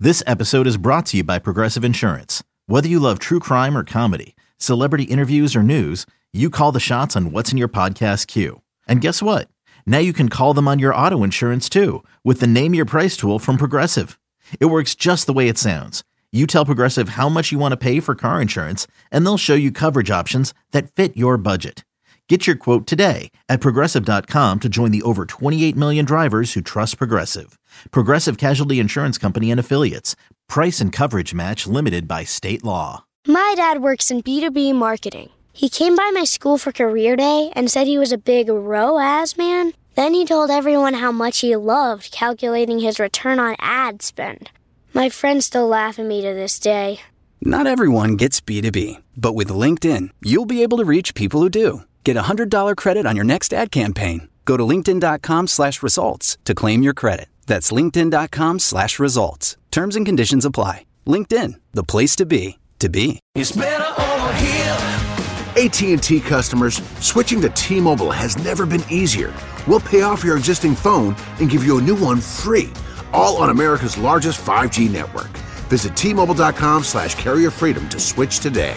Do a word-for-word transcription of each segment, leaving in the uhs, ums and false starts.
This episode is brought to you by Progressive Insurance. Whether you love true crime or comedy, celebrity interviews or news, you call the shots on what's in your podcast queue. And guess what? Now you can call them on your auto insurance too with the Name Your Price tool from Progressive. It works just the way it sounds. You tell Progressive how much you want to pay for car insurance, and they'll show you coverage options that fit your budget. Get your quote today at Progressive dot com to join the over twenty-eight million drivers who trust Progressive. Progressive Casualty Insurance Company and Affiliates. Price and coverage match limited by state law. My dad works in B two B marketing. He came by my school for career day and said he was a big R O A S man. Then he told everyone how much he loved calculating his return on ad spend. My friends still laugh at me to this day. Not everyone gets B two B, but with LinkedIn, you'll be able to reach people who do. Get a one hundred dollars credit on your next ad campaign. Go to linkedin.com slash results to claim your credit. That's linkedin.com slash results. Terms and conditions apply. LinkedIn, the place to be, to be. It's better over here. A T and T customers, switching to T-Mobile has never been easier. We'll pay off your existing phone and give you a new one free, all on America's largest five G network. Visit T-Mobile.com slash carrier freedom to switch today.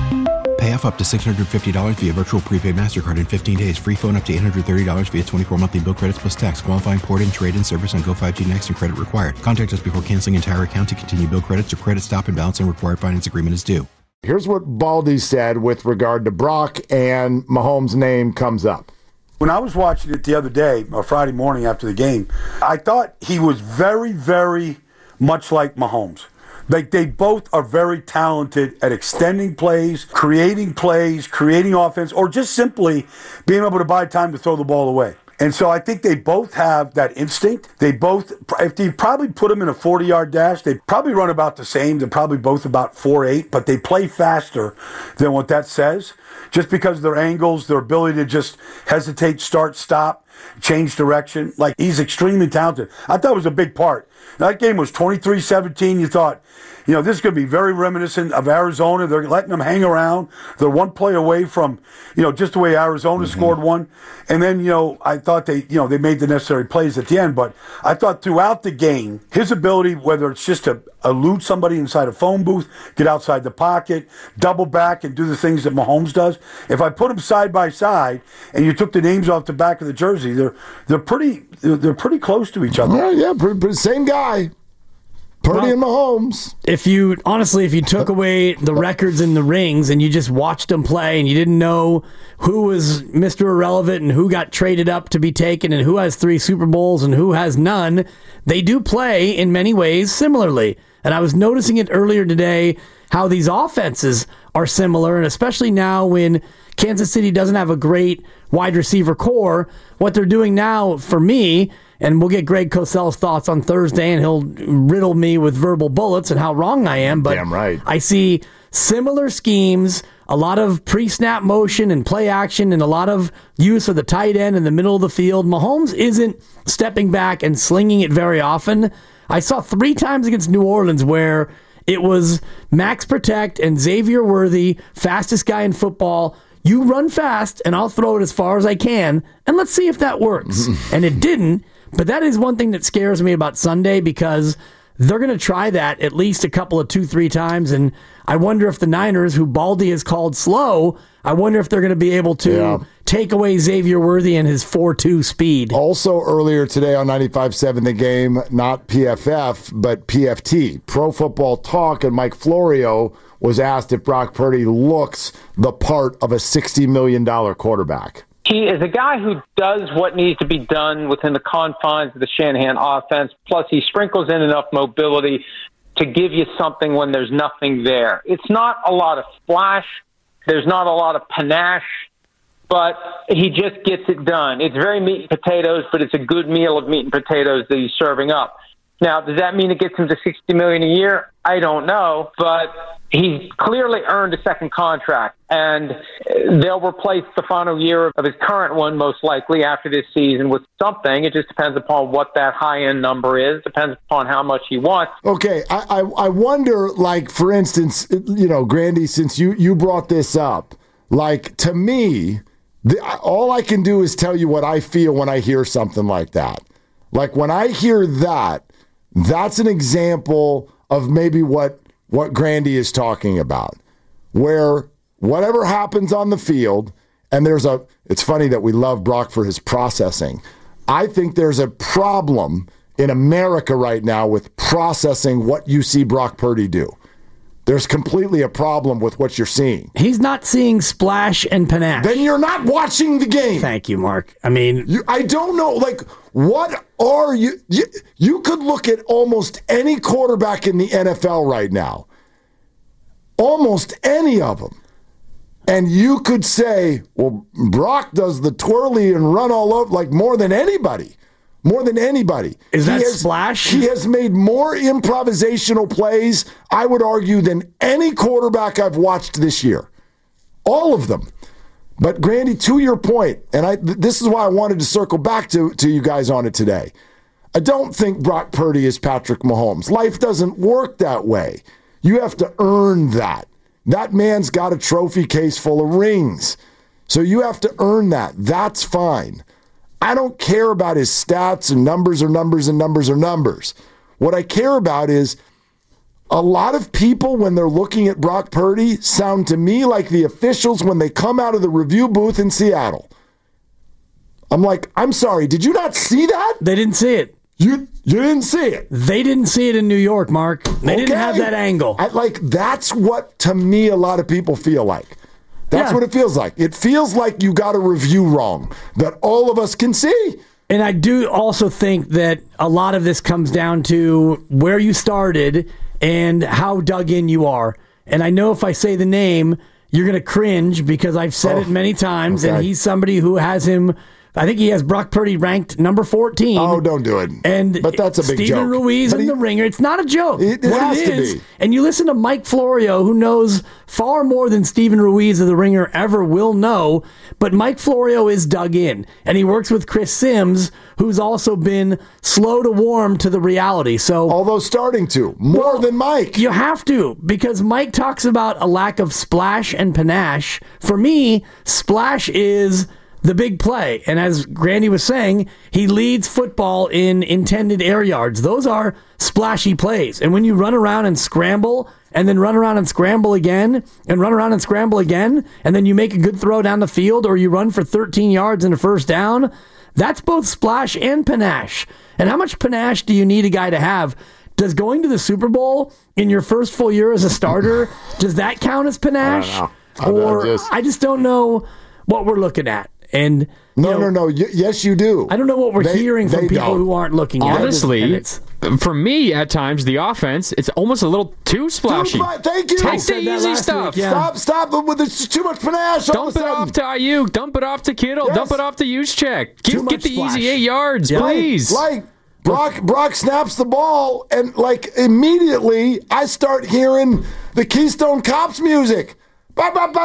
Pay off up to six hundred fifty dollars via virtual prepaid MasterCard in fifteen days. Free phone up to eight hundred thirty dollars via twenty-four monthly bill credits plus tax. Qualifying port and trade-in service on Go five G Next and credit required. Contact us before canceling entire account to continue bill credits or credit stop and balance and required finance agreement is due. Here's what Baldy said with regard to Brock and Mahomes' name comes up. When I was watching it the other day, or Friday morning after the game, I thought he was very, very much like Mahomes. Like, they both are very talented at extending plays, creating plays, creating offense, or just simply being able to buy time to throw the ball away. And so I think they both have that instinct. They both, if you probably put them in a forty-yard dash, they probably run about the same. They're probably both about four eight, but they play faster than what that says. Just because of their angles, their ability to just hesitate, start, stop, change direction. Like, he's extremely talented. I thought it was a big part. That game was twenty-three seventeen. You thought, you know, this is going to be very reminiscent of Arizona. They're letting them hang around. They're one play away from, you know, just the way Arizona mm-hmm. scored one. And then, you know, I thought they, you know, they made the necessary plays at the end. But I thought throughout the game, his ability, whether it's just to elude somebody inside a phone booth, get outside the pocket, double back, and do the things that Mahomes does. If I put them side by side and you took the names off the back of the jersey, they're they're pretty they're pretty close to each other. Yeah, yeah, pretty, pretty, same guy. Purdy well, and Mahomes. If you, honestly, if you took away the records and the rings and you just watched them play and you didn't know who was Mister Irrelevant and who got traded up to be taken and who has three Super Bowls and who has none, they do play in many ways similarly. And I was noticing it earlier today, how these offenses are similar, and especially now when Kansas City doesn't have a great wide receiver core, what they're doing now for me, and we'll get Greg Cosell's thoughts on Thursday, and he'll riddle me with verbal bullets and how wrong I am. But damn right. I see similar schemes, a lot of pre-snap motion and play action, and a lot of use of the tight end in the middle of the field. Mahomes isn't stepping back and slinging it very often. I saw three times against New Orleans where it was max protect and Xavier Worthy, fastest guy in football. You run fast, and I'll throw it as far as I can, and let's see if that works. And it didn't. But that is one thing that scares me about Sunday, because they're going to try that at least a couple of two, three times. And I wonder if the Niners, who Baldy has called slow, I wonder if they're going to be able to yeah. take away Xavier Worthy and his four two speed. Also earlier today on ninety-five point seven The Game, not P F F, but P F T, Pro Football Talk, and Mike Florio was asked if Brock Purdy looks the part of a sixty million dollars quarterback. He is a guy who does what needs to be done within the confines of the Shanahan offense. Plus, he sprinkles in enough mobility to give you something when there's nothing there. It's not a lot of flash. There's not a lot of panache, but he just gets it done. It's very meat and potatoes, but it's a good meal of meat and potatoes that he's serving up. Now, does that mean it gets him to sixty million dollars a year? I don't know, but he's clearly earned a second contract, and they'll replace the final year of his current one most likely after this season with something. It just depends upon what that high-end number is, depends upon how much he wants. Okay, I, I, I wonder, like, for instance, you know, Grandy, since you, you brought this up, like, to me, the, all I can do is tell you what I feel when I hear something like that. Like, when I hear that, That's an example of maybe what, what Grandy is talking about, where whatever happens on the field, and there's a, it's funny that we love Brock for his processing. I think there's a problem in America right now with processing what you see Brock Purdy do. There's completely a problem with what you're seeing. He's not seeing splash and panache. Then you're not watching the game. Thank you, Mark. I mean, you, I don't know. Like, what are you, you? You could look at almost any quarterback in the N F L right now, almost any of them, and you could say, well, Brock does the twirly and run all over like more than anybody. More than anybody. Is that he has, splash? He has made more improvisational plays, I would argue, than any quarterback I've watched this year. All of them. But, Grandy, to your point, and I, th- this is why I wanted to circle back to, to you guys on it today. I don't think Brock Purdy is Patrick Mahomes. Life doesn't work that way. You have to earn that. That man's got a trophy case full of rings. So you have to earn that. That's fine. I don't care about his stats and numbers or numbers and numbers or numbers. What I care about is a lot of people, when they're looking at Brock Purdy, sound to me like the officials when they come out of the review booth in Seattle. I'm like, I'm sorry, did you not see that? They didn't see it. You you didn't see it. They didn't see it in New York, Mark. They okay. didn't have that angle. I, like, that's what, to me, a lot of people feel like. That's yeah. what it feels like. It feels like you got a review wrong that all of us can see. And I do also think that a lot of this comes down to where you started and how dug in you are. And I know if I say the name, you're going to cringe because I've said oh, it many times, okay. and he's somebody who has him. I think he has Brock Purdy ranked number fourteen. Oh, don't do it. And but that's a big Steven joke. Steven Ruiz but in he, the Ringer. It's not a joke. It, it what has it is, to be. And you listen to Mike Florio, who knows far more than Steven Ruiz of the Ringer ever will know. But Mike Florio is dug in, and he works with Chris Sims, who's also been slow to warm to the reality. So, although starting to more well, than Mike, you have to, because Mike talks about a lack of splash and panache. For me, splash is the big play. And as Grandy was saying, he leads football in intended air yards. Those are splashy plays. And when you run around and scramble, and then run around and scramble again, and run around and scramble again, and then you make a good throw down the field, or you run for thirteen yards and a first down, that's both splash and panache. And how much panache do you need a guy to have? Does going to the Super Bowl in your first full year as a starter, does that count as panache? I don't know. I, or I just... I just don't know what we're looking at. And no, you know, no, no. Y- yes, you do. I don't know what we're they, hearing from people don't. who aren't looking at Honestly, it. Honestly, for me, at times, the offense, it's almost a little too splashy. Too, thank you. Take the easy stuff. Week, yeah. Stop, stop. With it's too much panache. Dump it off to Ayuk. Dump it off to Kittle. Yes. Dump it off to Juszczyk. Give, get the splash. easy eight yards, yeah. please. Like, Brock, Brock snaps the ball, and like immediately, I start hearing the Keystone Cops music. He's running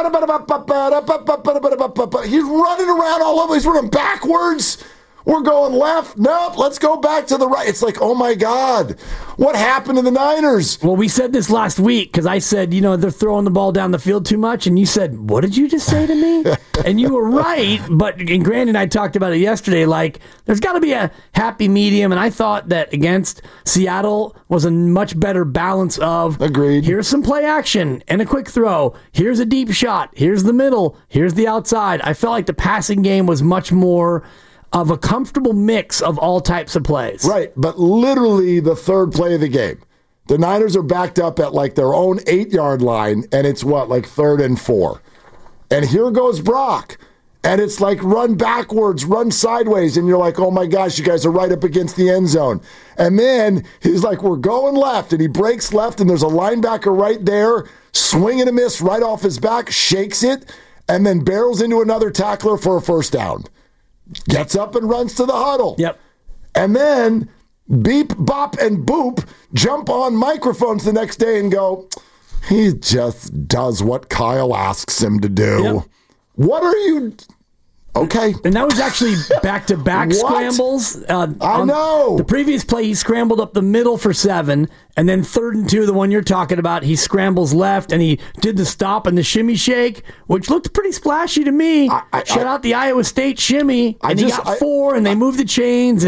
around all over. He's running backwards. We're going left. Nope, let's go back to the right. It's like, oh my God, what happened to the Niners? Well, we said this last week because I said, you know, they're throwing the ball down the field too much. And you said, what did you just say to me? And you were right. But, and Grant and I talked about it yesterday, like, there's got to be a happy medium. And I thought that against Seattle was a much better balance of, agreed. Here's some play action and a quick throw. Here's a deep shot. Here's the middle. Here's the outside. I felt like the passing game was much more of a comfortable mix of all types of plays. Right, but literally the third play of the game. The Niners are backed up at like their own eight-yard line, and it's what, like third and four. And here goes Brock. And it's like run backwards, run sideways, and you're like, oh my gosh, you guys are right up against the end zone. And then he's like, we're going left, and he breaks left, and there's a linebacker right there, swing and a miss right off his back, shakes it, and then barrels into another tackler for a first down. Gets up and runs to the huddle. Yep. And then beep, bop, and boop jump on microphones the next day and go, he just does what Kyle asks him to do. Yep. What are you... Okay. And that was actually back-to-back scrambles. Uh, I know. The previous play, he scrambled up the middle for seven, and then third and two, the one you're talking about, he scrambles left, and he did the stop and the shimmy shake, which looked pretty splashy to me. I, I, Shout I, out the Iowa State shimmy, and I he just, got four, and they moved the chains, and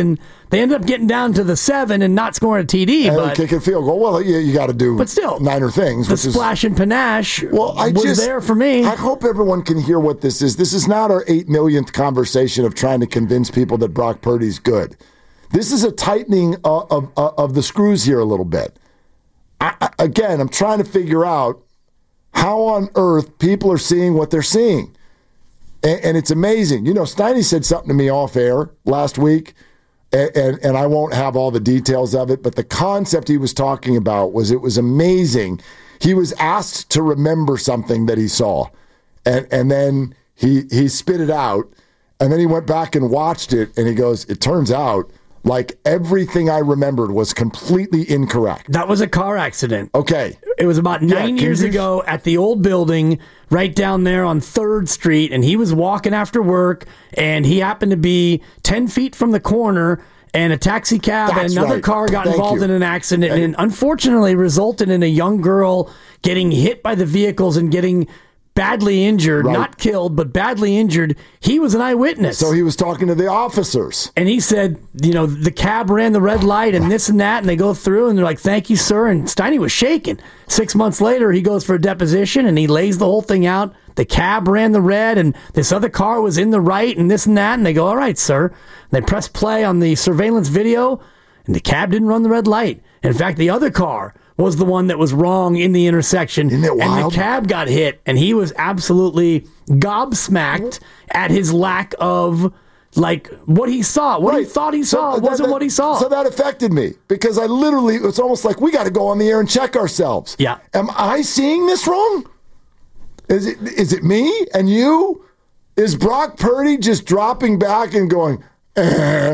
They ended up getting down to the seven and not scoring a T D. And but kick and field goal. Well, you, you got to do but still, Niner things. The which splash is, and panache well, I was just, there for me. I hope everyone can hear what this is. This is not our eight millionth conversation of trying to convince people that Brock Purdy's good. This is a tightening of, of, of the screws here a little bit. I, I, again, I'm trying to figure out how on earth people are seeing what they're seeing. And, and it's amazing. You know, Steiny said something to me off air last week, and, and, and I won't have all the details of it, but the concept he was talking about was it was amazing. He was asked to remember something that he saw, and, and then he, he spit it out, and then he went back and watched it, and he goes, it turns out like everything I remembered was completely incorrect. That was a car accident. Okay. It was about nine yeah, years you... ago at the old building right down there on third Street, and he was walking after work, and he happened to be ten feet from the corner, and a taxi cab That's and another right. car got Thank involved you. in an accident, and, and unfortunately resulted in a young girl getting hit by the vehicles and getting badly injured, right. not killed, but badly injured. He was an eyewitness. So he was talking to the officers. And he said, you know, the cab ran the red light and this and that, and they go through and they're like, thank you, sir. And Steiny was shaking. Six months later, he goes for a deposition and he lays the whole thing out. The cab ran the red and this other car was in the right and this and that. And they go, all right, sir. And they press play on the surveillance video and the cab didn't run the red light. In fact, the other car was the one that was wrong in the intersection. Isn't it wild? And the cab got hit, and he was absolutely gobsmacked at his lack of, like, what he saw. What right. he thought he saw so that, wasn't that, what he saw. So that affected me, because I literally, it's almost like we got to go on the air and check ourselves. Yeah. Am I seeing this wrong? Is it is it me and you? Is Brock Purdy just dropping back and going, eh,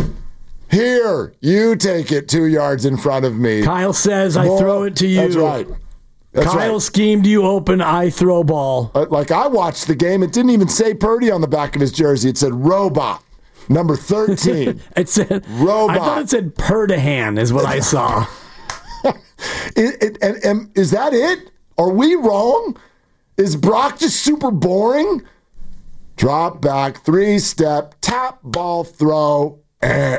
here, you take it two yards in front of me. Kyle says, I More, throw it to you. That's right. That's Kyle right. schemed you open, I throw ball. Uh, like, I watched the game. It didn't even say Purdy on the back of his jersey. It said robot, number thirteen. It said robot. I thought it said Perdahan is what I saw. it, it, and, and is that it? Are we wrong? Is Brock just super boring? Drop back, three-step, tap, ball, throw. Eh.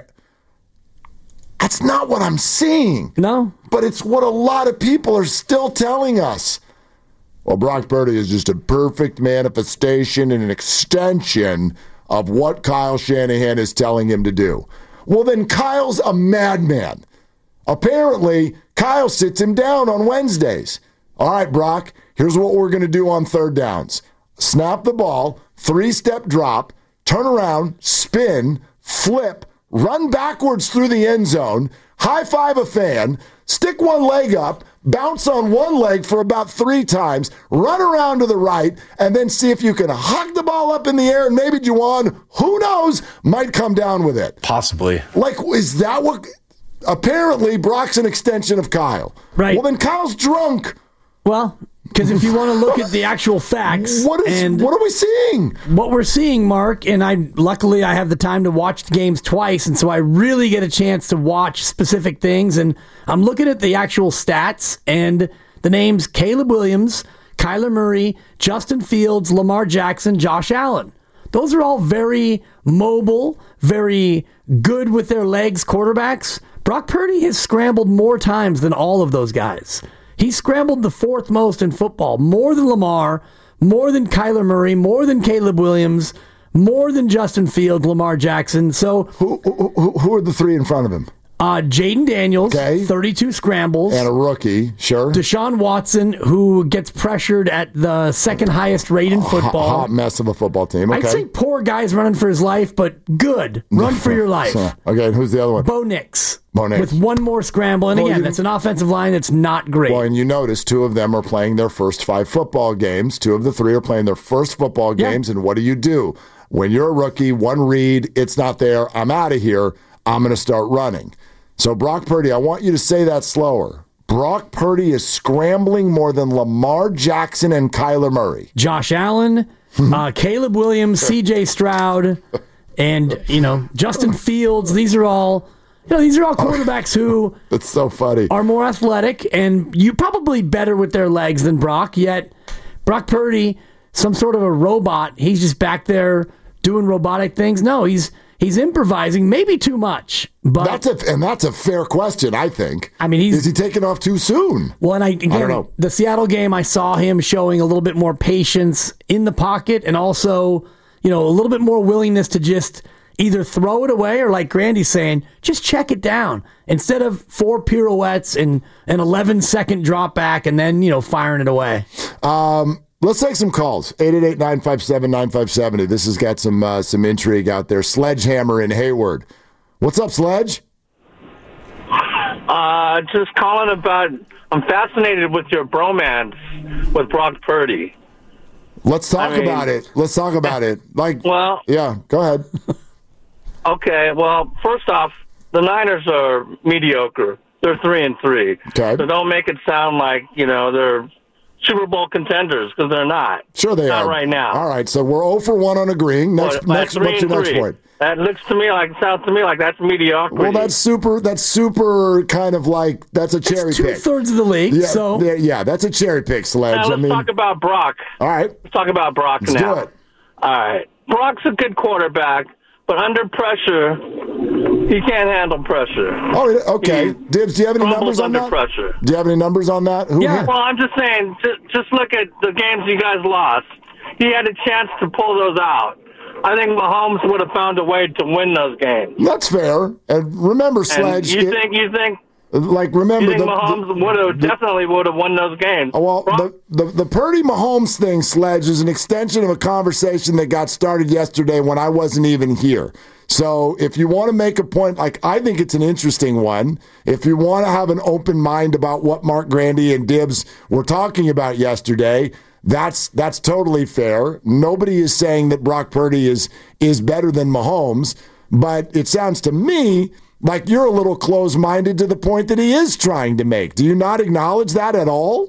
That's not what I'm seeing. No. But it's what a lot of people are still telling us. Well, Brock Purdy is just a perfect manifestation and an extension of what Kyle Shanahan is telling him to do. Well, then Kyle's a madman. Apparently, Kyle sits him down on Wednesdays. All right, Brock, here's what we're going to do on third downs. Snap the ball, three-step drop, turn around, spin, flip, run backwards through the end zone, high-five a fan, stick one leg up, bounce on one leg for about three times, run around to the right, and then see if you can hug the ball up in the air, and maybe Juwan, who knows, might come down with it. Possibly. Like, is that what... Apparently, Brock's an extension of Kyle. Right. Well, then Kyle's drunk. Well... Because if you want to look at the actual facts, what is and what are we seeing? What we're seeing, Mark, and I luckily I have the time to watch the games twice, and so I really get a chance to watch specific things. And I'm looking at the actual stats and the names: Caleb Williams, Kyler Murray, Justin Fields, Lamar Jackson, Josh Allen. Those are all very mobile, very good with their legs quarterbacks. Brock Purdy has scrambled more times than all of those guys. He scrambled the fourth most in football, more than Lamar, more than Kyler Murray, more than Caleb Williams, more than Justin Fields, Lamar Jackson. So who who, who are the three in front of him? Uh, Jaden Daniels, okay. thirty-two scrambles. And a rookie, sure. Deshaun Watson, who gets pressured at the second highest rate in football. Hot, hot mess of a football team. Okay. I'd say poor guy's running for his life, but good. Run for your life. So, okay, and who's the other one? Bo Nix. Bo Nix. With one more scramble. And well, again, you, that's an offensive line that's not great. Well, and you notice two of them are playing their first five football games. Two of the three are playing their first football games. Yeah. And what do you do? When you're a rookie, one read, it's not there, I'm out of here, I'm going to start running. So, Brock Purdy, I want you to say that slower. Brock Purdy is scrambling more than Lamar Jackson and Kyler Murray. Josh Allen, uh, Caleb Williams, C J Stroud, and, you know, Justin Fields. These are all, you know, these are all quarterbacks who That's so funny. are more athletic and you probably better with their legs than Brock, yet Brock Purdy, some sort of a robot, he's just back there doing robotic things. No, he's he's improvising maybe too much. But that's a, and that's a fair question, I think. I mean, he's, is he taking off too soon? Well, and I, again, I don't know. The Seattle game, I saw him showing a little bit more patience in the pocket, and also, you know, a little bit more willingness to just either throw it away or, like Grandy's saying, just check it down instead of four pirouettes and an eleven second drop back and then, you know, firing it away. Um, let's take some calls. eight eight eight, nine five seven, nine five seven zero. This has got some uh, some intrigue out there. Sledgehammer in Hayward. What's up, Sledge? Uh, just calling about, I'm fascinated with your bromance with Brock Purdy. Let's talk I mean, about it. Let's talk about it. Like, well, yeah, go ahead. Okay, well, first off, the Niners are mediocre. They're three and three. Okay. So don't make it sound like, you know, they're Super Bowl contenders, because they're not. Sure they not are. right now. All right, so we're zero for one on agreeing. Next, But, next, three what's your and next three. point? That looks to me like, sounds to me like that's mediocrity. Well, that's super. That's super. Kind of like that's a cherry It's two pick. thirds of the league. Yeah, so yeah, yeah, that's a cherry pick, Sledge. Now, let's I mean, talk about Brock. all right, Let's talk about Brock let's now. do it. All right. Brock's a good quarterback, but under pressure, he can't handle pressure. Oh, okay. He Dibs, do you have any numbers crumbles on under that? pressure. Do you have any numbers on that? Who Yeah. Well, I'm just saying, just, just look at the games you guys lost. He had a chance to pull those out. I think Mahomes would have found a way to win those games. That's fair. And remember, Sledge. And you it- think you think like remember you think the, Mahomes the- would have the- definitely would have won those games? Oh, well, the, the the Purdy Mahomes thing, Sledge, is an extension of a conversation that got started yesterday when I wasn't even here. So if you want to make a point, like I think it's an interesting one. If you want to have an open mind about what Mark Grandy and Dibs were talking about yesterday, that's that's totally fair. Nobody is saying that Brock Purdy is is better than Mahomes, but it sounds to me like you're a little close-minded to the point that he is trying to make. Do you not acknowledge that at all?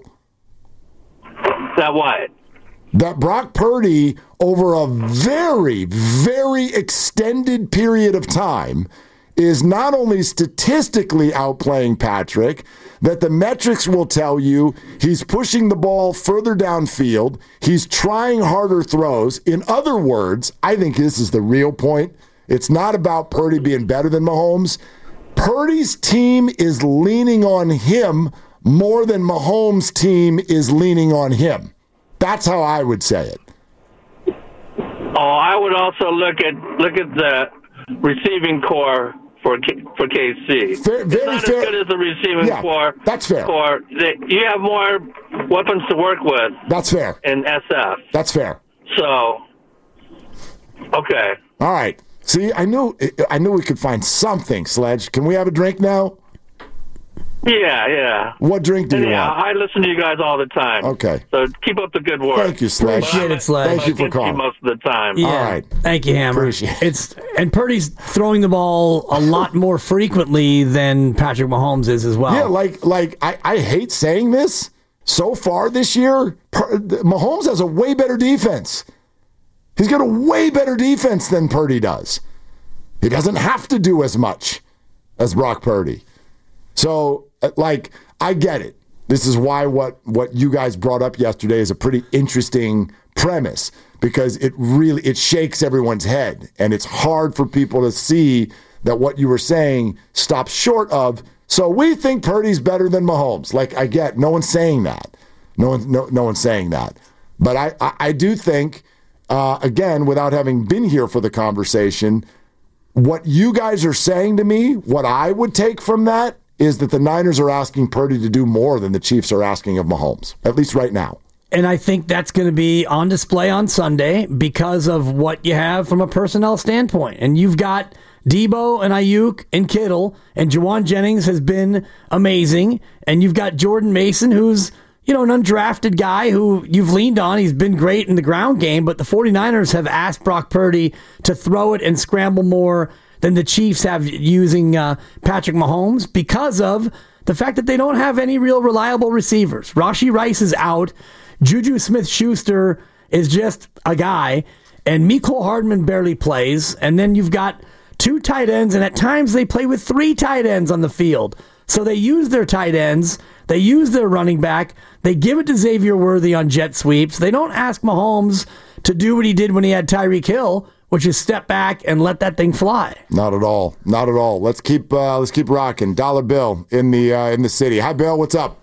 That what? That Brock Purdy, over a very, very extended period of time, is not only statistically outplaying Patrick, that the metrics will tell you he's pushing the ball further downfield, he's trying harder throws. In other words, I think this is the real point. It's not about Purdy being better than Mahomes. Purdy's team is leaning on him more than Mahomes' team is leaning on him. That's how I would say it. Oh, I would also look at look at the receiving core for K, for K C. Fair, very it's not fair. as good as the receiving Yeah, core. that's fair. Core. They, you have more weapons to work with. That's fair. In S F. That's fair. So, okay. All right. See, I knew I knew we could find something, Sledge. Can we have a drink now? Yeah, yeah. What drink do you yeah, want? I listen to you guys all the time. Okay. So keep up the good work. Thank you, Sledge. Appreciate it, Sledge. Thank you for Against you calling. most of the time. Yeah. All right. Thank you, Hammer. Appreciate it. It's and Purdy's throwing the ball a lot more frequently than Patrick Mahomes is as well. Yeah, like like I, I hate saying this. So far this year, Pur- Mahomes has a way better defense. He's got a way better defense than Purdy does. He doesn't have to do as much as Brock Purdy. So, like, I get it. This is why what, what you guys brought up yesterday is a pretty interesting premise, because it really it shakes everyone's head, and it's hard for people to see that what you were saying stops short of, so we think Purdy's better than Mahomes. Like, I get, no one's saying that. No one, no, no one's saying that. But I, I, I do think, uh, again, without having been here for the conversation, what you guys are saying to me, what I would take from that is that the Niners are asking Purdy to do more than the Chiefs are asking of Mahomes, at least right now. And I think that's going to be on display on Sunday because of what you have from a personnel standpoint. And you've got Debo and Ayuk and Kittle, and Juwan Jennings has been amazing. And you've got Jordan Mason, who's, you know, an undrafted guy who you've leaned on. He's been great in the ground game, but the 49ers have asked Brock Purdy to throw it and scramble more than the Chiefs have using uh, Patrick Mahomes because of the fact that they don't have any real reliable receivers. Rashee Rice is out. Juju Smith-Schuster is just a guy, and Mecole Hardman barely plays. And then you've got two tight ends, and at times they play with three tight ends on the field. So they use their tight ends, they use their running back, they give it to Xavier Worthy on jet sweeps. They don't ask Mahomes to do what he did when he had Tyreek Hill, which is step back and let that thing fly. Not at all. Not at all. Let's keep uh, let's keep rocking. Dollar Bill in the uh, in the city. Hi, Bill. What's up?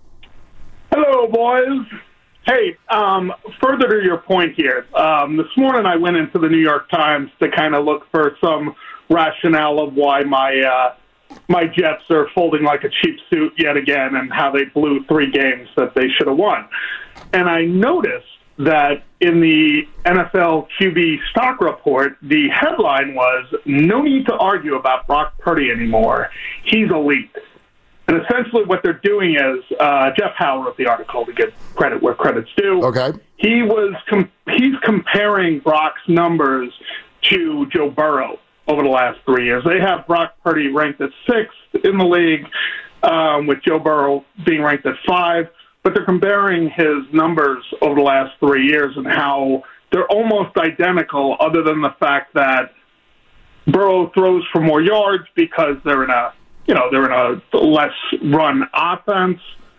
Hello, boys. Hey, um, further to your point here, um, this morning I went into the New York Times to kind of look for some rationale of why my uh, my Jets are folding like a cheap suit yet again and how they blew three games that they should have won. And I noticed that in the N F L Q B stock report, the headline was, "No need to argue about Brock Purdy anymore. He's elite." And essentially what they're doing is, uh, Jeff Howe wrote the article to give credit where credit's due. Okay. He was com- he's comparing Brock's numbers to Joe Burrow over the last three years. They have Brock Purdy ranked at sixth in the league, um, with Joe Burrow being ranked at five. But they're comparing his numbers over the last three years and how they're almost identical, other than the fact that Burrow throws for more yards because they're in a You know, they're in a less run offense.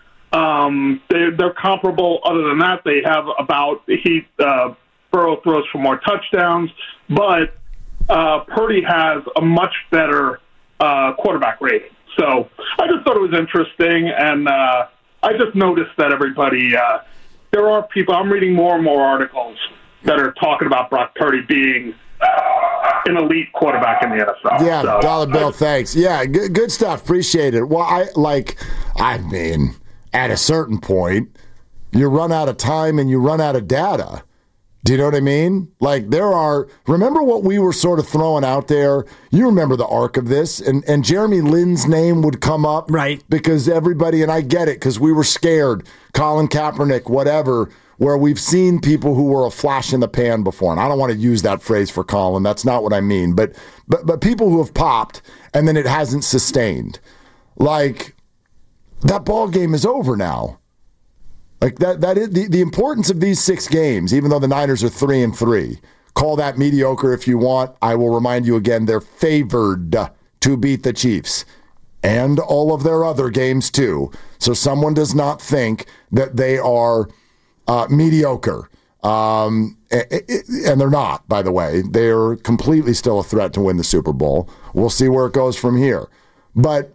Um, they, they're comparable. Other than that, they have about he uh, Burrow throws for more touchdowns, but uh, Purdy has a much better uh, quarterback rating. So I just thought it was interesting, and uh, I just noticed that everybody uh, there are people. I'm reading more and more articles that are talking about Brock Purdy being an elite quarterback in the N F L. Yeah, so, Dollar Bill, thanks. Yeah, good, good stuff. Appreciate it. Well, I like, I mean, at a certain point, you run out of time and you run out of data. Do you know what I mean? Like, there are, remember what we were sort of throwing out there? You remember the arc of this, and, and Jeremy Lin's name would come up. Right. Because everybody, and I get it, because we were scared, Colin Kaepernick, whatever, where we've seen people who were a flash in the pan before. And I don't want to use that phrase for Colin. That's not what I mean. But but but people who have popped and then it hasn't sustained. Like, that ball game is over now. Like, that that is the, the importance of these six games, even though the Niners are three and three. Call that mediocre if you want. I will remind you again, they're favored to beat the Chiefs. And all of their other games too. So someone does not think that they are Uh, mediocre. Um, and they're not, by the way. They're completely still a threat to win the Super Bowl. We'll see where it goes from here. But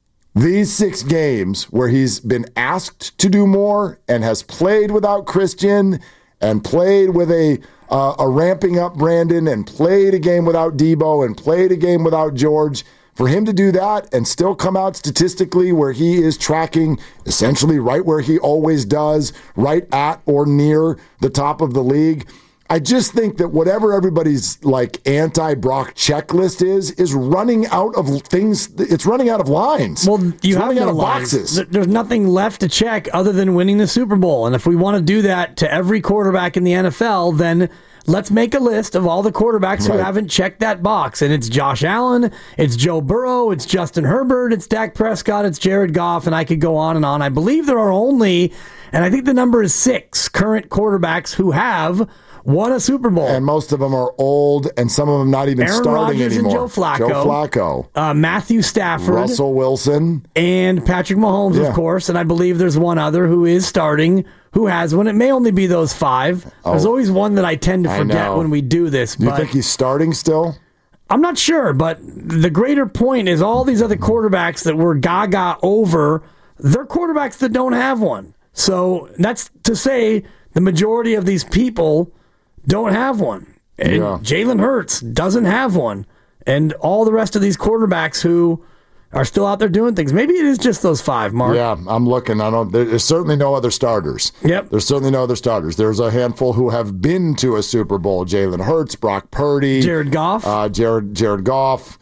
these six games where he's been asked to do more and has played without Christian and played with a uh, a ramping up Brandon and played a game without Debo and played a game without George, for him to do that and still come out statistically where he is tracking essentially right where he always does, right at or near the top of the league, I just think that whatever everybody's like anti-Brock checklist is, is running out of things. It's running out of lines. Well, you it's have running no out of lines. boxes. There's nothing left to check other than winning the Super Bowl. And if we want to do that to every quarterback in the N F L, then let's make a list of all the quarterbacks Right. who haven't checked that box. And it's Josh Allen, it's Joe Burrow, it's Justin Herbert, it's Dak Prescott, it's Jared Goff, and I could go on and on. I believe there are only, and I think the number is six, current quarterbacks who have won a Super Bowl. And most of them are old, and some of them not even Aaron starting Rodgers anymore. and Joe Flacco. Joe Flacco. Uh, Matthew Stafford. Russell Wilson. And Patrick Mahomes, Yeah. of course. And I believe there's one other who is starting who has one. It may only be those five. Oh. There's always one that I tend to I forget know. when we do this. Do you but think he's starting still? I'm not sure, but the greater point is all these other quarterbacks that were gaga over, they're quarterbacks that don't have one. So that's to say the majority of these people don't have one. And Yeah. Jalen Hurts doesn't have one. And all the rest of these quarterbacks who are still out there doing things. Maybe it is just those five, Mark. Yeah, I'm looking. I don't. There's certainly no other starters. Yep. There's certainly no other starters. There's a handful who have been to a Super Bowl: Jalen Hurts, Brock Purdy, Jared Goff, uh, Jared Jared Goff.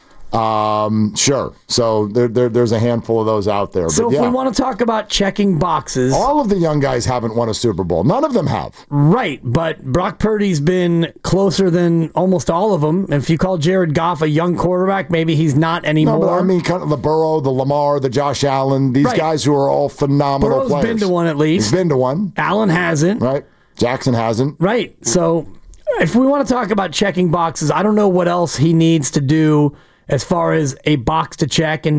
Um, sure. So there, there, there's a handful of those out there. So but if yeah, we want to talk about checking boxes, all of the young guys haven't won a Super Bowl. None of them have. Right, but Brock Purdy's been closer than almost all of them. If you call Jared Goff a young quarterback, maybe he's not anymore. No, but I mean, kind of the Burrow, the Lamar, the Josh Allen, these Right. guys who are all phenomenal Burrow's players. been to one at least. He's been to one. Allen hasn't. Right. Jackson hasn't. Right. So if we want to talk about checking boxes, I don't know what else he needs to do as far as a box to check. And,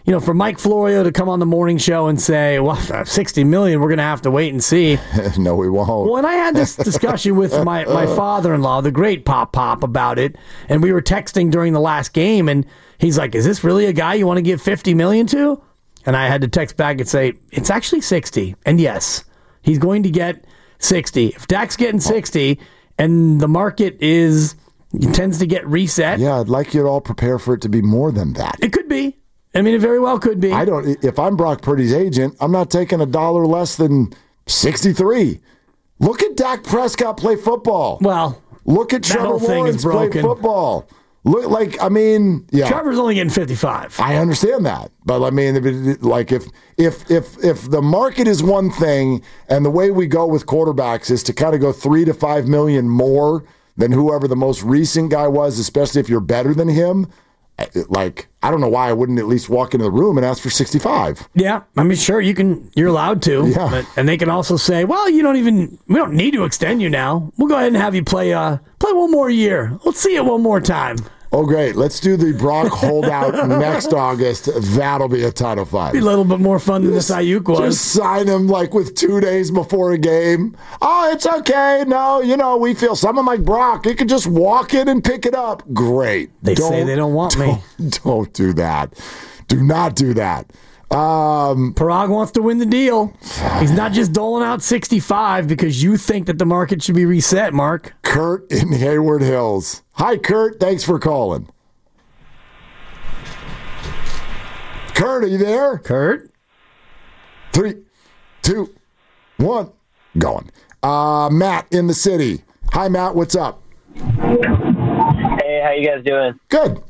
you know, for Mike Florio to come on the morning show and say, well, sixty million, we're going to have to wait and see. No, we won't. Well, and I had this discussion with my, my father-in-law, the great Pop Pop, about it, and we were texting during the last game, and he's like, is this really a guy you want to give fifty million to? And I had to text back and say, it's actually sixty. And yes, he's going to get sixty. If Dak's getting sixty and the market is tends to get reset. Yeah, I'd like you to all prepare for it to be more than that. It could be. I mean, it very well could be. I don't. If I'm Brock Purdy's agent, I'm not taking a dollar less than sixty-three. Look at Dak Prescott play football. Well, look at Trevor Lawrence play football. Look, like, I mean, yeah. Trevor's only getting fifty-five. I understand that, but I mean, if it, like, if if if if the market is one thing, and the way we go with quarterbacks is to kind of go three to five million more than whoever the most recent guy was, especially if you're better than him. Like, I don't know why I wouldn't at least walk into the room and ask for sixty-five. Yeah, I mean, sure, you can. You're allowed to. Yeah. But, and they can also say, well, you don't even. We don't need to extend you now. We'll go ahead and have you play. Uh, play one more year. Let's see it one more time. Oh, great. Let's do the Brock holdout next August. That'll be a ton of fun. Be a little bit more fun than this Ayuk was. Just sign him like with two days before a game. Oh, it's okay. No, you know, we feel someone like Brock. You can just walk in and pick it up. Great. They don't, say they don't want don't, me. Don't do that. Do not do that. Um, Parag wants to win the deal. He's not just doling out sixty-five because you think that the market should be reset, Mark. Kurt in Hayward Hills. Hi, Kurt. Thanks for calling. Kurt, are you there? Kurt? Three, two, one, going. Uh, Matt in the city. Hi, Matt. What's up? Hey, how you guys doing? Good.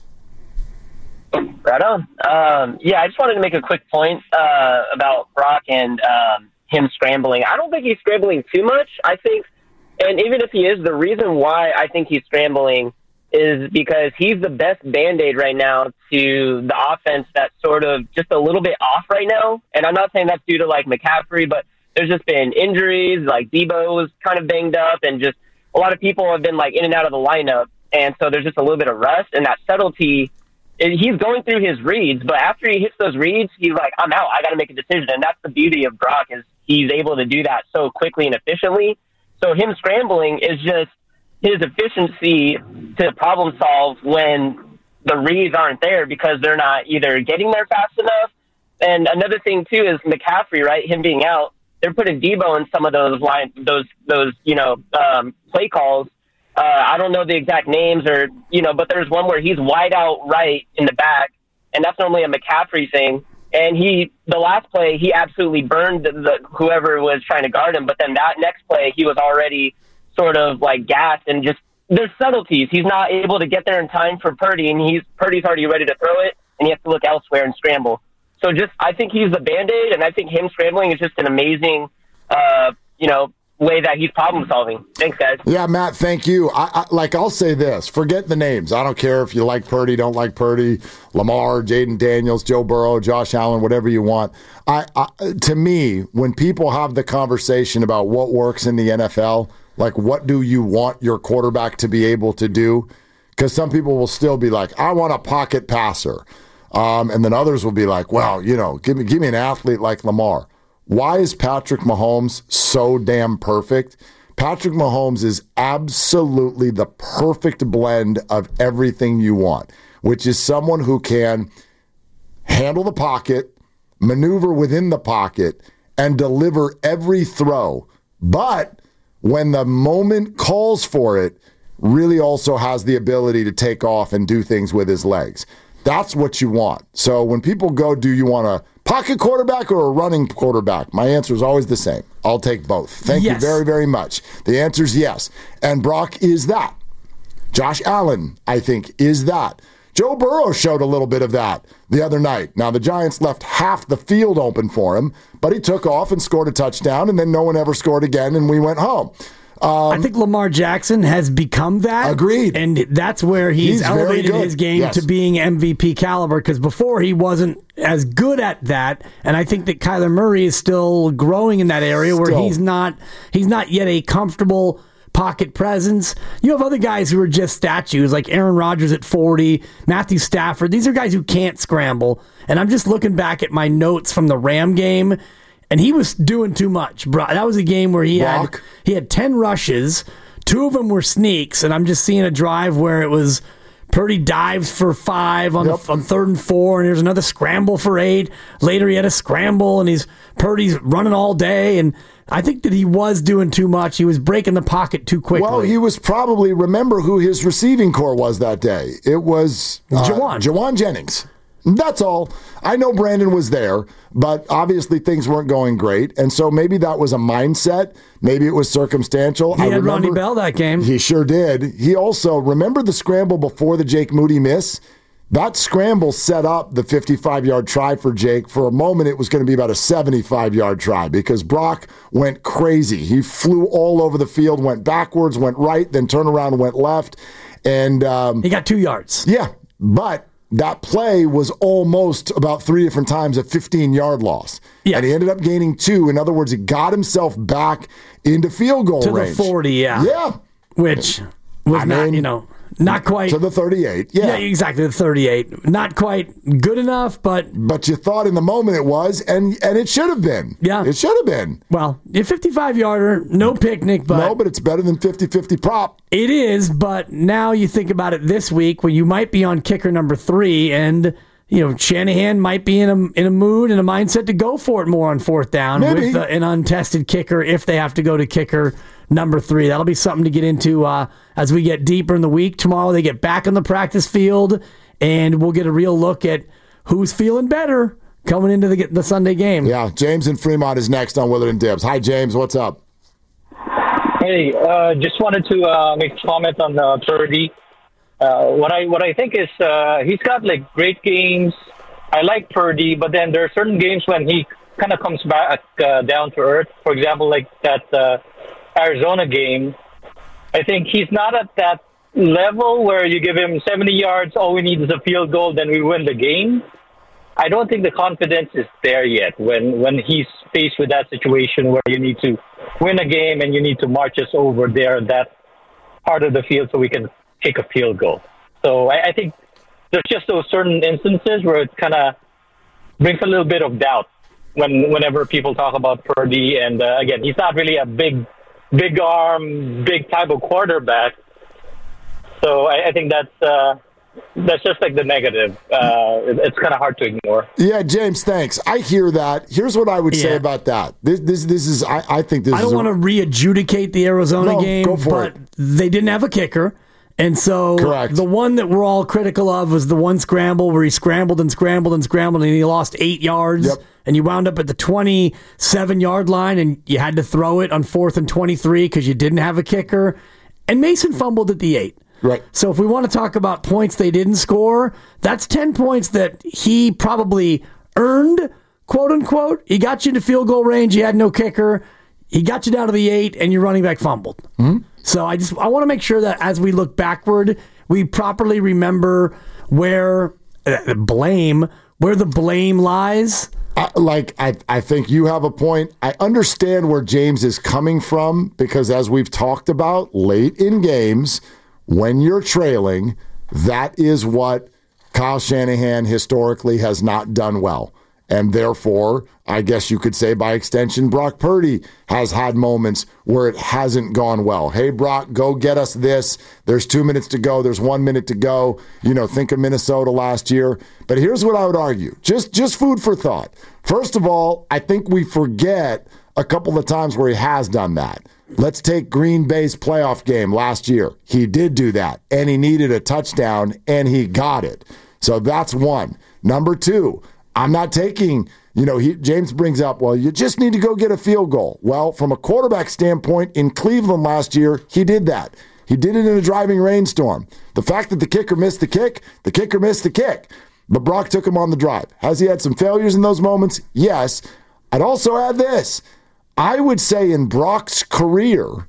Right on. Um, yeah, I just wanted to make a quick point uh, about Brock and um, him scrambling. I don't think he's scrambling too much. I think, and even if he is, the reason why I think he's scrambling is because he's the best Band-Aid right now to the offense that's sort of just a little bit off right now. And I'm not saying that's due to, like, McCaffrey, but there's just been injuries. Like, Debo was kind of banged up, and just a lot of people have been, like, in and out of the lineup. And so there's just a little bit of rust, and that subtlety. He's going through his reads, but after he hits those reads, he's like, I'm out. I got to make a decision. And that's the beauty of Brock, is he's able to do that so quickly and efficiently. So him scrambling is just his efficiency to problem solve when the reads aren't there because they're not either getting there fast enough. And another thing, too, is McCaffrey, right, him being out, they're putting Debo in some of those line, those, those you know, um, play calls. Uh, I don't know the exact names or, you know, but there's one where he's wide out right in the back, and that's normally a McCaffrey thing. And he, the last play, he absolutely burned the, the whoever was trying to guard him. But then that next play, he was already sort of like gassed and just, there's subtleties. He's not able to get there in time for Purdy, and he's Purdy's already ready to throw it, and he has to look elsewhere and scramble. So just, I think he's the Band-Aid, and I think him scrambling is just an amazing, uh, you know, way that he's problem solving. Thanks, guys. Yeah, Matt, thank you. I, I like I'll say this. Forget the names. I don't care if you like Purdy, don't like Purdy, Lamar, Jaden Daniels, Joe Burrow, Josh Allen, whatever you want. I, I to me, when people have the conversation about what works in the N F L, like what do you want your quarterback to be able to do? Because some people will still be like, I want a pocket passer. Um, and then others will be like, well, you know, give me give me an athlete like Lamar. Why is Patrick Mahomes so damn perfect? Patrick Mahomes is absolutely the perfect blend of everything you want, which is someone who can handle the pocket, maneuver within the pocket, and deliver every throw. But when the moment calls for it, really also has the ability to take off and do things with his legs. That's what you want. So when people go, do you want a pocket quarterback or a running quarterback? My answer is always the same. I'll take both. Thank yes. you very, very much. The answer is yes. And Brock is that. Josh Allen, I think, is that. Joe Burrow showed a little bit of that the other night. Now, the Giants left half the field open for him, but he took off and scored a touchdown, and then no one ever scored again, and we went home. Um, I think Lamar Jackson has become that. Agreed. And that's where he's, he's elevated his game yes. to being M V P caliber, because before he wasn't as good at that. And I think that Kyler Murray is still growing in that area where still. he's not he's not yet a comfortable pocket presence. You have other guys who are just statues, like Aaron Rodgers at forty, Matthew Stafford. These are guys who can't scramble. And I'm just looking back at my notes from the Ram game, and he was doing too much. Bro, that was a game where he Rock. had he had ten rushes. Two of them were sneaks, and I'm just seeing a drive where it was Purdy dives for five on, Yep. the, on third and four, and there's another scramble for eight. Later, he had a scramble, and he's Purdy's running all day, and I think that he was doing too much. He was breaking the pocket too quickly. Well, he was probably, remember who his receiving core was that day. It was uh, Jawan. Jawan Jennings. That's all. I know Brandon was there, but obviously things weren't going great. And so maybe that was a mindset. Maybe it was circumstantial. He I had remember, Ronnie Bell that game. He sure did. He also, remember the scramble before the Jake Moody miss? That scramble set up the fifty-five-yard try for Jake. For a moment, it was going to be about a seventy-five-yard try because Brock went crazy. He flew all over the field, went backwards, went right, then turned around and went left. And um, he got two yards. Yeah, but that play was almost about three different times a fifteen-yard loss. Yeah. And he ended up gaining two. In other words, he got himself back into field goal to range. the forty, yeah. Yeah. Which was I not, mean, you know, not quite. To the thirty-eight, yeah. Yeah, exactly, the thirty-eight. Not quite good enough, but. But you thought in the moment it was, and and it should have been. Yeah. It should have been. Well, a fifty-five-yarder, no picnic, but. No, but it's better than fifty-fifty prop. It is, but now you think about it this week when you might be on kicker number three, and you know Shanahan might be in a in a mood and a mindset to go for it more on fourth down Maybe. with uh, an untested kicker if they have to go to kicker number three. That'll be something to get into uh, as we get deeper in the week. Tomorrow they get back on the practice field, and we'll get a real look at who's feeling better coming into the the Sunday game. Yeah, James in Fremont is next on Willard and Dibs. Hi, James. What's up? Hey, uh, just wanted to uh, make a comment on uh, Purdy. Uh, what I what I think is uh, he's got like great games. I like Purdy, but then there are certain games when he kind of comes back uh, down to earth. For example, like that uh, Arizona game. I think he's not at that level where you give him seventy yards, all we need is a field goal, then we win the game. I don't think the confidence is there yet when, when he's faced with that situation where you need to win a game and you need to march us over there, that part of the field, so we can kick a field goal. So I, I think there's just those certain instances where it kind of brings a little bit of doubt when whenever people talk about Purdy. And uh, again, he's not really a big, big arm, big type of quarterback. So I, I think that's uh, that's just like the negative. Uh, it, it's kind of hard to ignore. Yeah, James, thanks. I hear that. Here's what I would say Yeah. about that. This this this is I, I think this I is don't a- want to re-adjudicate the Arizona No, game, go for but it. they didn't have a kicker. And so Correct. the one that we're all critical of was the one scramble where he scrambled and scrambled and scrambled and he lost eight yards. Yep. And you wound up at the twenty-seven-yard line and you had to throw it on fourth and twenty-three because you didn't have a kicker. And Mason fumbled at the eight. Right. So if we want to talk about points they didn't score, that's ten points that he probably earned, quote unquote. He got you into field goal range. He had no kicker. He got you down to the eight, and your running back fumbled. Mm-hmm. So I just I want to make sure that as we look backward, we properly remember where uh, blame where the blame lies. I, like I, I think you have a point. I understand where James is coming from because as we've talked about late in games, when you're trailing, that is what Kyle Shanahan historically has not done well. And therefore, I guess you could say by extension, Brock Purdy has had moments where it hasn't gone well. Hey, Brock, go get us this. There's two minutes to go. There's one minute to go. You know, think of Minnesota last year. But here's what I would argue. Just, just food for thought. First of all, I think we forget a couple of times where he has done that. Let's take Green Bay's playoff game last year. He did do that, and he needed a touchdown, and he got it. So that's one. Number two, I'm not taking, you know, he, James brings up, well, you just need to go get a field goal. Well, from a quarterback standpoint, in Cleveland last year, he did that. He did it in a driving rainstorm. The fact that the kicker missed the kick, the kicker missed the kick. But Brock took him on the drive. Has he had some failures in those moments? Yes. I'd also add this. I would say in Brock's career,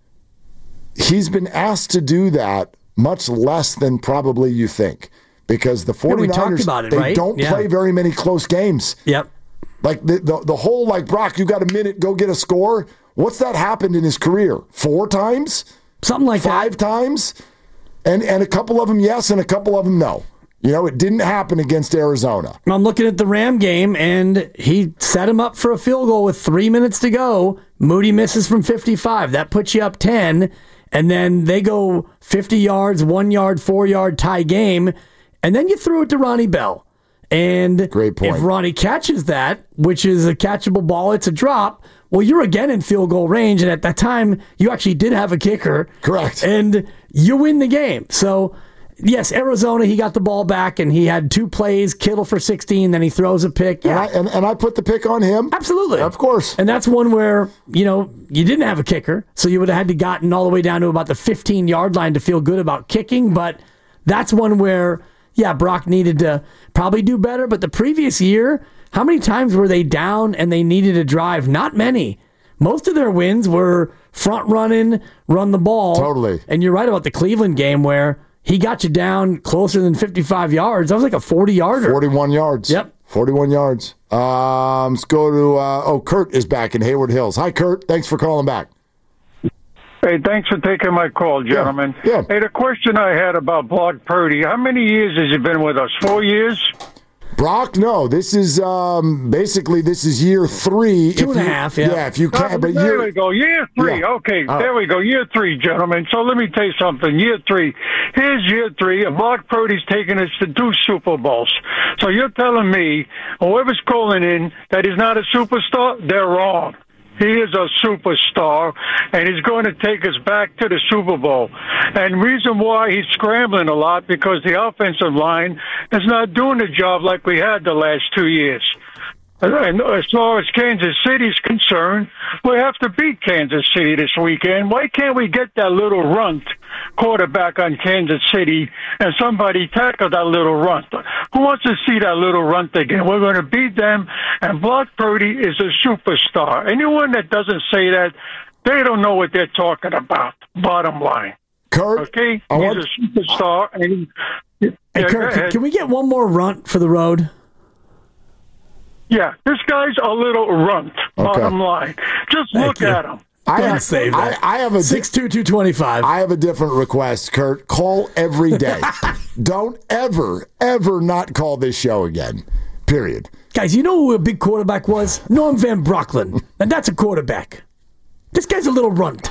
he's been asked to do that much less than probably you think. Because the 49ers, yeah, we talked about it, they right? don't Yeah. play very many close games. Yep. Like the, the, the whole, like, Brock, you got a minute, go get a score. What's that happened in his career? Four times? Something like Five that. Five times? And, and a couple of them yes and a couple of them no. You know, it didn't happen against Arizona. I'm looking at the Ram game, and he set him up for a field goal with three minutes to go. Moody misses from fifty-five. That puts you up ten. And then they go fifty yards, one yard, four yard tie game. And then you threw it to Ronnie Bell. And Great point. If Ronnie catches that, which is a catchable ball, it's a drop. Well, you're again in field goal range. And at that time, you actually did have a kicker. Correct. And you win the game. So, yes, Arizona, he got the ball back, and he had two plays, Kittle for sixteen, then he throws a pick. Yeah. And I, and, and I put the pick on him. Absolutely. Of course. And that's one where, you know, you didn't have a kicker, so you would have had to gotten all the way down to about the fifteen-yard line to feel good about kicking, but that's one where, yeah, Brock needed to probably do better, but the previous year, how many times were they down and they needed a drive? Not many. Most of their wins were front running, run the ball. Totally. And you're right about the Cleveland game where he got you down closer than fifty-five yards. That was like a forty-yarder. forty-one yards. Yep. forty-one yards. Um, let's go to, uh, oh, Kurt is back in Hayward Hills. Hi, Kurt. Thanks for calling back. Hey, thanks for taking my call, gentlemen. Yeah. yeah. Hey, the question I had about Brock Purdy, how many years has he been with us? Four years? Brock, no. This is um, basically this is year three. Two if and a you, half, yeah. Yeah, if you can. Oh, But there year, we go. Year three. Yeah. Okay, All there right. we go. Year three, gentlemen. So let me tell you something. Year three. Here's year three, and Brock Purdy's taking us to two Super Bowls. So you're telling me, whoever's calling in, that he's not a superstar? They're wrong. He is a superstar, and he's going to take us back to the Super Bowl. And reason why he's scrambling a lot, because the offensive line is not doing the job like we had the last two years. And as far as Kansas City's concerned, we have to beat Kansas City this weekend. Why can't we get that little runt quarterback on Kansas City and somebody tackle that little runt? Who wants to see that little runt again? We're going to beat them, and Brock Purdy is a superstar. Anyone that doesn't say that, they don't know what they're talking about, bottom line. Kurt, okay? I He's want- a superstar. And he, Hey, yeah, Kurt, go can, ahead. can we get one more runt for the road? Yeah, this guy's a little runt, bottom line. Just Thank look you. at him. I Can't have, save I, that. I have a six two, two twenty-five. I have a different request, Kurt. Call every day. Don't ever, ever not call this show again. Period. Guys, you know who a big quarterback was? Norm Van Brocklin. And that's a quarterback. This guy's a little runt.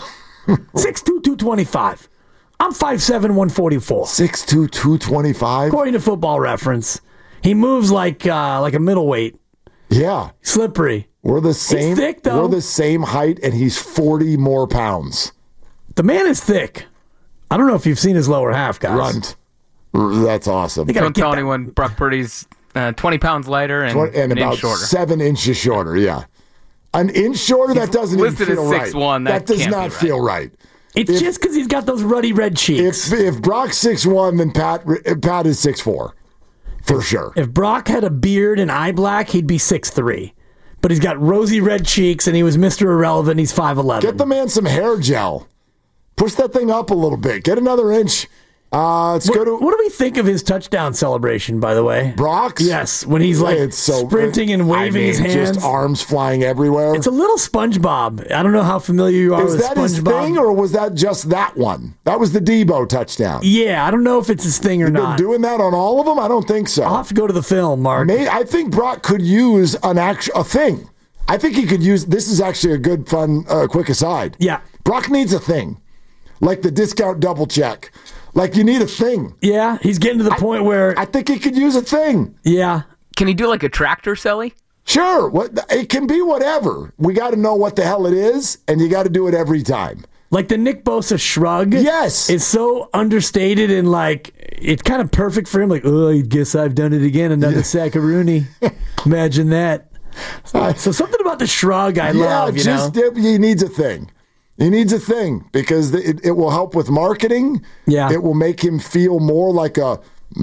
six two, two twenty-five. I'm five seven, one forty-four. six two, two twenty-five. According to Football Reference. He moves like uh, like a middleweight. Yeah. Slippery. We're the same. thick, though. We're the same height, and he's forty more pounds. The man is thick. I don't know if you've seen his lower half, guys. Runt. R- That's awesome. You gotta Don't get tell that- anyone Brock Purdy's uh, twenty pounds lighter and, Twen- and an about inch shorter. seven inches shorter. Yeah, an inch shorter. He's that doesn't even listed as feel six right. one, that does can't not be right. feel right. It's If- just because he's got those ruddy red cheeks. If if Brock's six one, then Pat Pat is six four, for sure. If Brock had a beard and eye black, he'd be six three. But he's got rosy red cheeks, and he was Mister Irrelevant. He's five eleven. Get the man some hair gel. Push that thing up a little bit. Get another inch. Uh, let's What, go to what do we think of his touchdown celebration, by the way? Brock's. Yes, when he's like It's so- sprinting and I waving his mean, hands. just arms flying everywhere. It's a little SpongeBob. I don't know how familiar you are Is with that his SpongeBob. thing, or was that just that one? That was the Debo touchdown. Yeah, I don't know if it's his thing or Been not. doing that on all of them? I don't think so. I'll have to go to the film, Mark. May, I think Brock could use an act, a thing. I think he could use. This is actually a good, fun, uh, quick aside. Yeah. Brock needs a thing, like the discount double check. Like you need a thing. Yeah, he's getting to the point where I think he could use a thing. yeah, Can he do like a tractor, Selly? Sure, what it can be whatever. We got to know what the hell it is, and you got to do it every time. like the Nick Bosa shrug. Yes, is so understated and like it's kind of perfect for him. Like, oh, I guess I've done it again. Another sack of Rooney. Imagine that. So, so something about the shrug I yeah, love. You just know, he needs a thing. He needs a thing because it, it will help with marketing. Yeah. It will make him feel more like a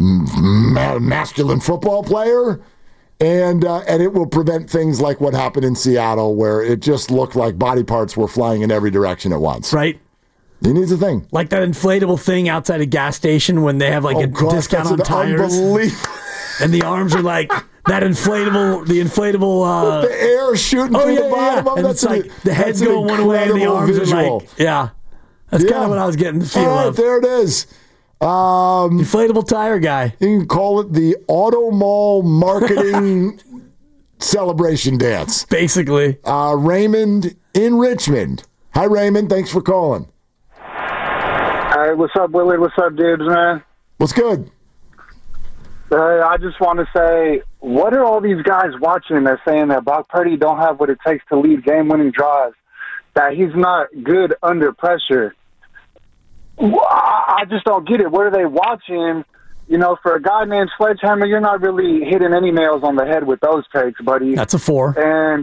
ma- masculine football player. And uh, and it will prevent things like what happened in Seattle where it just looked like body parts were flying in every direction at once. right? He needs a thing. Like that inflatable thing outside a gas station when they have like Oh, a gosh, discount that's on an tires, unbelievable. and the arms are like that inflatable, the inflatable, uh, with the air shooting oh, through yeah, the bottom yeah. of and it. it's like the head's going one way and the arms visual. are like, yeah. That's yeah. kind of what I was getting the feel All right, of. there it is. Um, inflatable tire guy. You can call it the Auto Mall marketing celebration dance. Basically. Uh, Raymond in Richmond. Hi, Raymond. Thanks for calling. Hey, what's up, Willie? What's up, dudes, man? What's good? Uh, I just want to say, what are all these guys watching that saying that Brock Purdy don't have what it takes to lead game-winning drives, that he's not good under pressure? I just don't get it. What are they watching? You know, for a guy named Sledgehammer, you're not really hitting any nails on the head with those takes, buddy. That's a four. And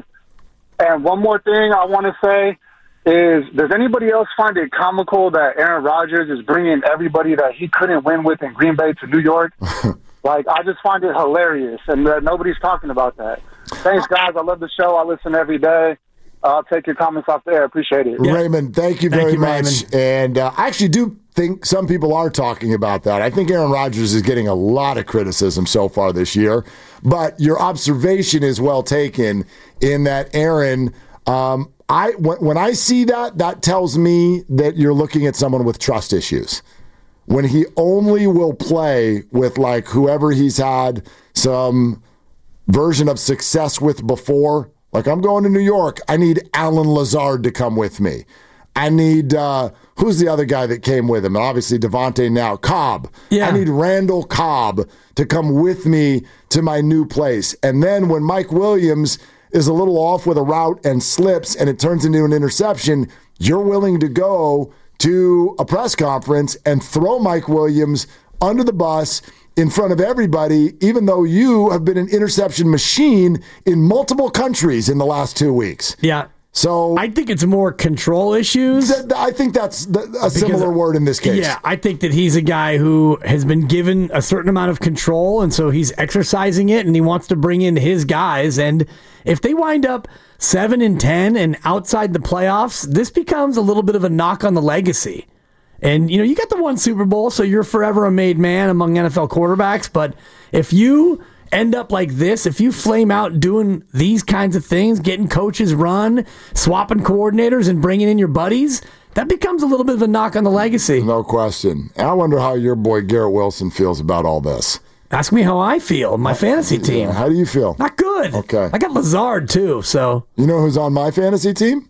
and one more thing I want to say is, does anybody else find it comical that Aaron Rodgers is bringing everybody that he couldn't win with in Green Bay to New York? Like, I just find it hilarious, and uh, nobody's talking about that. Thanks, guys. I love the show. I listen every day. I'll take your comments off there. Appreciate it. Yeah. Raymond, thank you very thank you, much. Raymond. And uh, I actually do think some people are talking about that. I think Aaron Rodgers is getting a lot of criticism so far this year. But your observation is well taken in that Aaron, um, I when, when I see that, that tells me that you're looking at someone with trust issues. When he only will play with like whoever he's had some version of success with before. Like, I'm going to New York. I need Alan Lazard to come with me. I need, uh, who's the other guy that came with him? Obviously, Devontae now. Cobb. Yeah. I need Randall Cobb to come with me to my new place. And then when Mike Williams is a little off with a route and slips and it turns into an interception, you're willing to go to a press conference and throw Mike Williams under the bus in front of everybody, even though you have been an interception machine in multiple countries in the last two weeks. Yeah. So I think it's more control issues. Th- I think that's th- a similar because, word in this case. Yeah, I think that he's a guy who has been given a certain amount of control, and so he's exercising it, and he wants to bring in his guys. And if they wind up seven and ten and outside the playoffs, this becomes a little bit of a knock on the legacy. And, you know, you got the one Super Bowl, so you're forever a made man among N F L quarterbacks. But if you end up like this, if you flame out doing these kinds of things, getting coaches run, swapping coordinators and bringing in your buddies, that becomes a little bit of a knock on the legacy. No question. And I wonder how your boy Garrett Wilson feels about all this. Ask me how I feel, my fantasy team. Yeah, how do you feel? Not good. Okay. I got Lazard, too, so. You know who's on my fantasy team?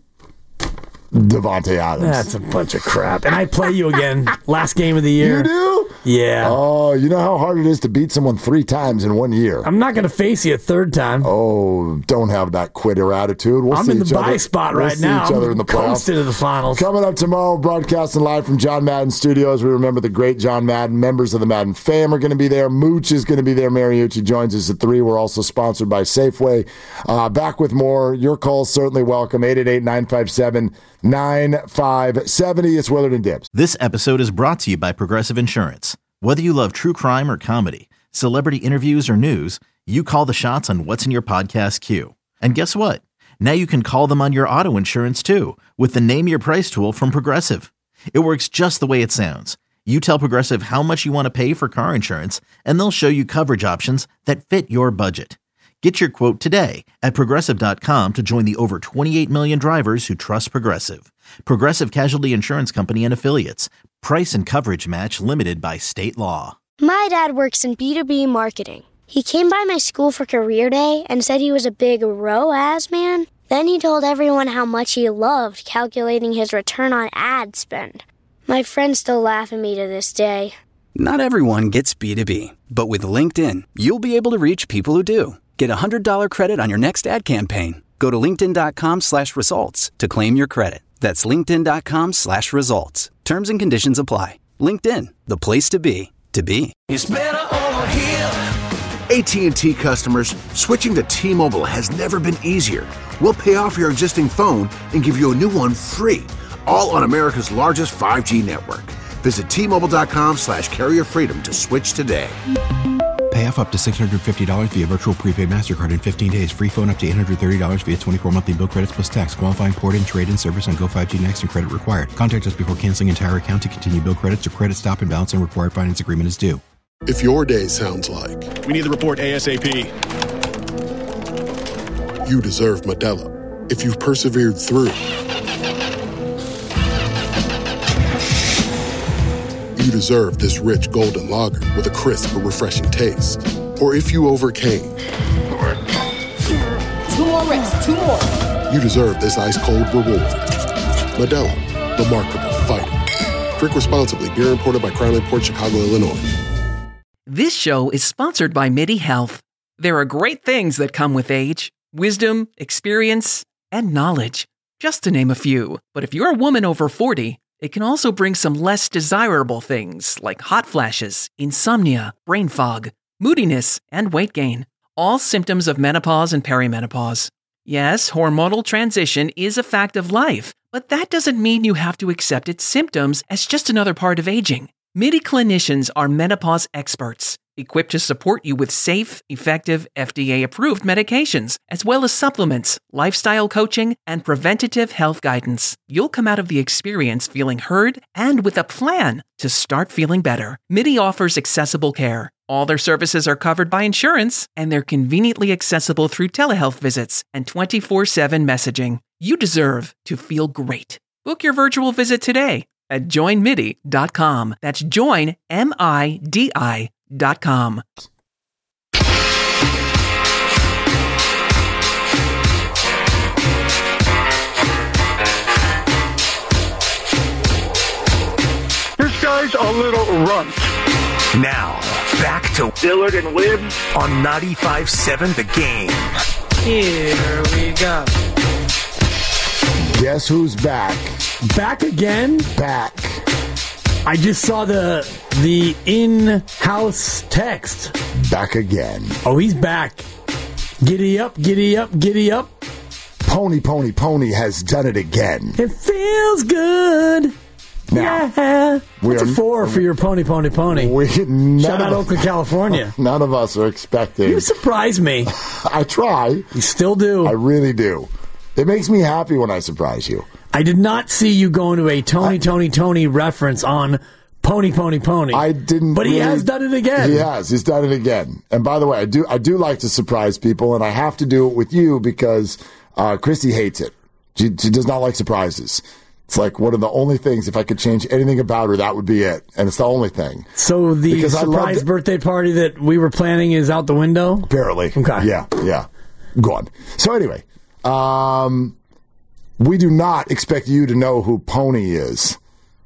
Devontae Adams. That's a bunch of crap. And I play you again last game of the year. You do? Yeah. Oh, you know how hard it is to beat someone three times in one year. I'm not going to face you a third time. Oh, don't have that quitter attitude. We'll I'm see in the each buy other. spot we'll right see now. Each other I'm in the playoffs. Close to the finals. Coming up tomorrow, broadcasting live from John Madden Studios. We remember the great John Madden. Members of the Madden fam are going to be there. Mooch is going to be there. Mariucci joins us at three. We're also sponsored by Safeway. Uh, back with more. Your calls certainly welcome. eight eight eight, nine five seven, nine five seven zero. It's Willard and Dibbs. This episode is brought to you by Progressive Insurance. Whether you love true crime or comedy, celebrity interviews or news, you call the shots on what's in your podcast queue. And guess what? Now you can call them on your auto insurance too with the Name Your Price tool from Progressive. It works just the way it sounds. You tell Progressive how much you want to pay for car insurance, and they'll show you coverage options that fit your budget. Get your quote today at Progressive dot com to join the over twenty-eight million drivers who trust Progressive. Progressive Casualty Insurance Company and Affiliates. Price and coverage match limited by state law. My dad works in B two B marketing. He came by my school for career day and said he was a big R O A S man. Then he told everyone how much he loved calculating his return on ad spend. My friends still laugh at me to this day. Not everyone gets B two B, but with LinkedIn, you'll be able to reach people who do. Get a one hundred dollars credit on your next ad campaign. Go to linkedin.com slash results to claim your credit. That's linkedin.com slash results. Terms and conditions apply. LinkedIn, the place to be, to be. It's better over here. A T and T customers, switching to T-Mobile has never been easier. We'll pay off your existing phone and give you a new one free, all on America's largest five G network. Visit T-Mobile.com slash carrier freedom to switch today. Pay off up to six hundred fifty dollars via virtual prepaid MasterCard in fifteen days. Free phone up to eight hundred thirty dollars via twenty-four monthly bill credits plus tax. Qualifying port-in, trade-in service on Go five G Next and credit required. Contact us before canceling entire account to continue bill credits or credit stop and balance and required finance agreement is due. If your day sounds like... We need the report ASAP. you deserve Modelo. If you've persevered through, you deserve this rich golden lager with a crisp but refreshing taste. Or if you overcame. Two more reps, two more. You deserve this ice-cold reward. Modelo, the mark of a fighter. Drink responsibly. Beer imported by Crown Imports, Chicago, Illinois. This show is sponsored by MIDI Health. There are great things that come with age. Wisdom, experience, and knowledge. Just to name a few. But if you're a woman over forty, it can also bring some less desirable things like hot flashes, insomnia, brain fog, moodiness, and weight gain. All symptoms of menopause and perimenopause. Yes, hormonal transition is a fact of life, but that doesn't mean you have to accept its symptoms as just another part of aging. MIDI clinicians are menopause experts, equipped to support you with safe, effective, F D A-approved medications, as well as supplements, lifestyle coaching, and preventative health guidance. You'll come out of the experience feeling heard and with a plan to start feeling better. MIDI offers accessible care. All their services are covered by insurance, and they're conveniently accessible through telehealth visits and twenty-four seven messaging. You deserve to feel great. Book your virtual visit today at join midi dot com. That's join, M I D I dot com. This guy's a little runt. Now, back to Dillard and Wibbs on ninety-five seven The Game. Here we go. Guess who's back? Back again? Back. I just saw the the in-house text. Back again. Oh, he's back. Giddy up, giddy up, giddy up. Pony, Pony, Pony has done it again. It feels good. Now, yeah. What's are, a four for your Pony, Pony, Pony? We, Shout out of, Oakland, California. None of us are expecting. You surprise me. I try. You still do. I really do. It makes me happy when I surprise you. I did not see you going to a Tony, I, Tony, Tony reference on Pony, Pony, Pony. I didn't. But really, he has done it again. He has. He's done it again. And by the way, I do I do like to surprise people, and I have to do it with you because uh, Christy hates it. She, she does not like surprises. It's like one of the only things, if I could change anything about her, that would be it. And it's the only thing. So the because surprise birthday party that we were planning is out the window? Apparently. Okay. Yeah, yeah. Go on. So anyway, um, we do not expect you to know who Pony is,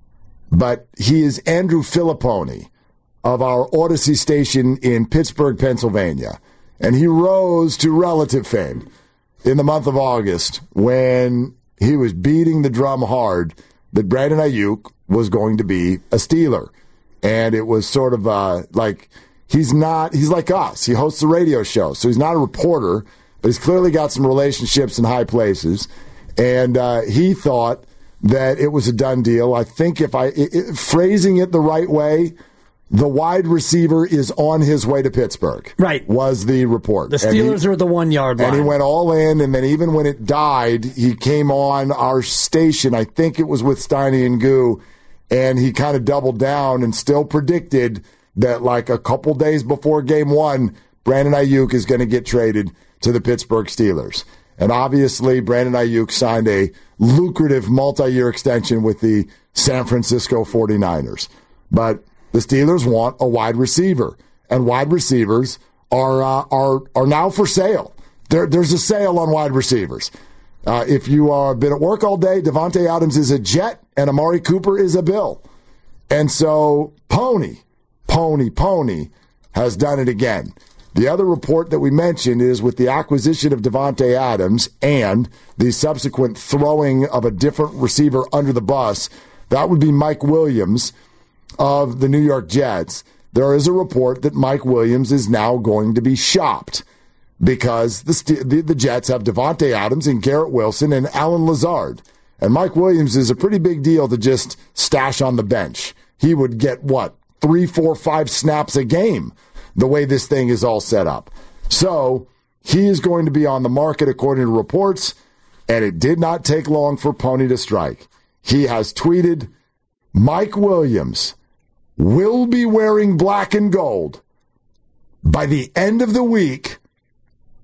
but he is Andrew Filipponi of our Odyssey station in Pittsburgh, Pennsylvania. And he rose to relative fame in the month of August when he was beating the drum hard that Brandon Ayuk was going to be a Steeler. And it was sort of uh, like, he's not, he's like us. He hosts a radio show. So he's not a reporter, but he's clearly got some relationships in high places. And uh, he thought that it was a done deal. I think if I, it, it, phrasing it the right way, the wide receiver is on his way to Pittsburgh. Right. Was the report. The Steelers he, are at the one-yard line. And he went all in, and then even when it died, he came on our station, I think it was with Steiny and Goo, and he kind of doubled down and still predicted that like a couple days before game one, Brandon Ayuk is going to get traded to the Pittsburgh Steelers. And obviously, Brandon Ayuk signed a lucrative multi-year extension with the San Francisco forty-niners. But the Steelers want a wide receiver, and wide receivers are uh, are are now for sale. There, there's a sale on wide receivers. Uh, if you are been at work all day, Devontae Adams is a Jet, and Amari Cooper is a Bill. And so Pony, Pony, Pony has done it again. The other report that we mentioned is with the acquisition of Devontae Adams and the subsequent throwing of a different receiver under the bus, that would be Mike Williams of the New York Jets. There is a report that Mike Williams is now going to be shopped because the the, the Jets have Devontae Adams and Garrett Wilson and Alan Lazard. And Mike Williams is a pretty big deal to just stash on the bench. He would get, what, three, four, five snaps a game the way this thing is all set up. So he is going to be on the market according to reports, and it did not take long for Pony to strike. He has tweeted, Mike Williams will be wearing black and gold. By the end of the week,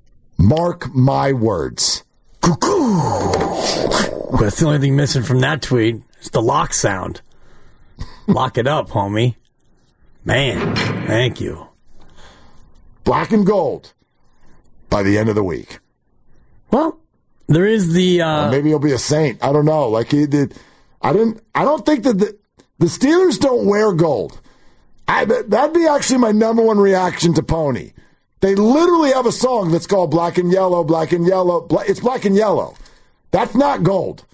Mark my words. Cuckoo. But that's the only thing missing from that tweet. It's the lock sound. Lock it up, homie. Man, thank you. Black and gold by the end of the week. Well, there is the... Uh, or maybe he'll be a saint. I don't know. Like he did. I didn't. I don't think that the, the Steelers don't wear gold. I, that'd be actually my number one reaction to Pony. They literally have a song that's called Black and Yellow, Black and Yellow. Black, it's black and yellow. That's not gold.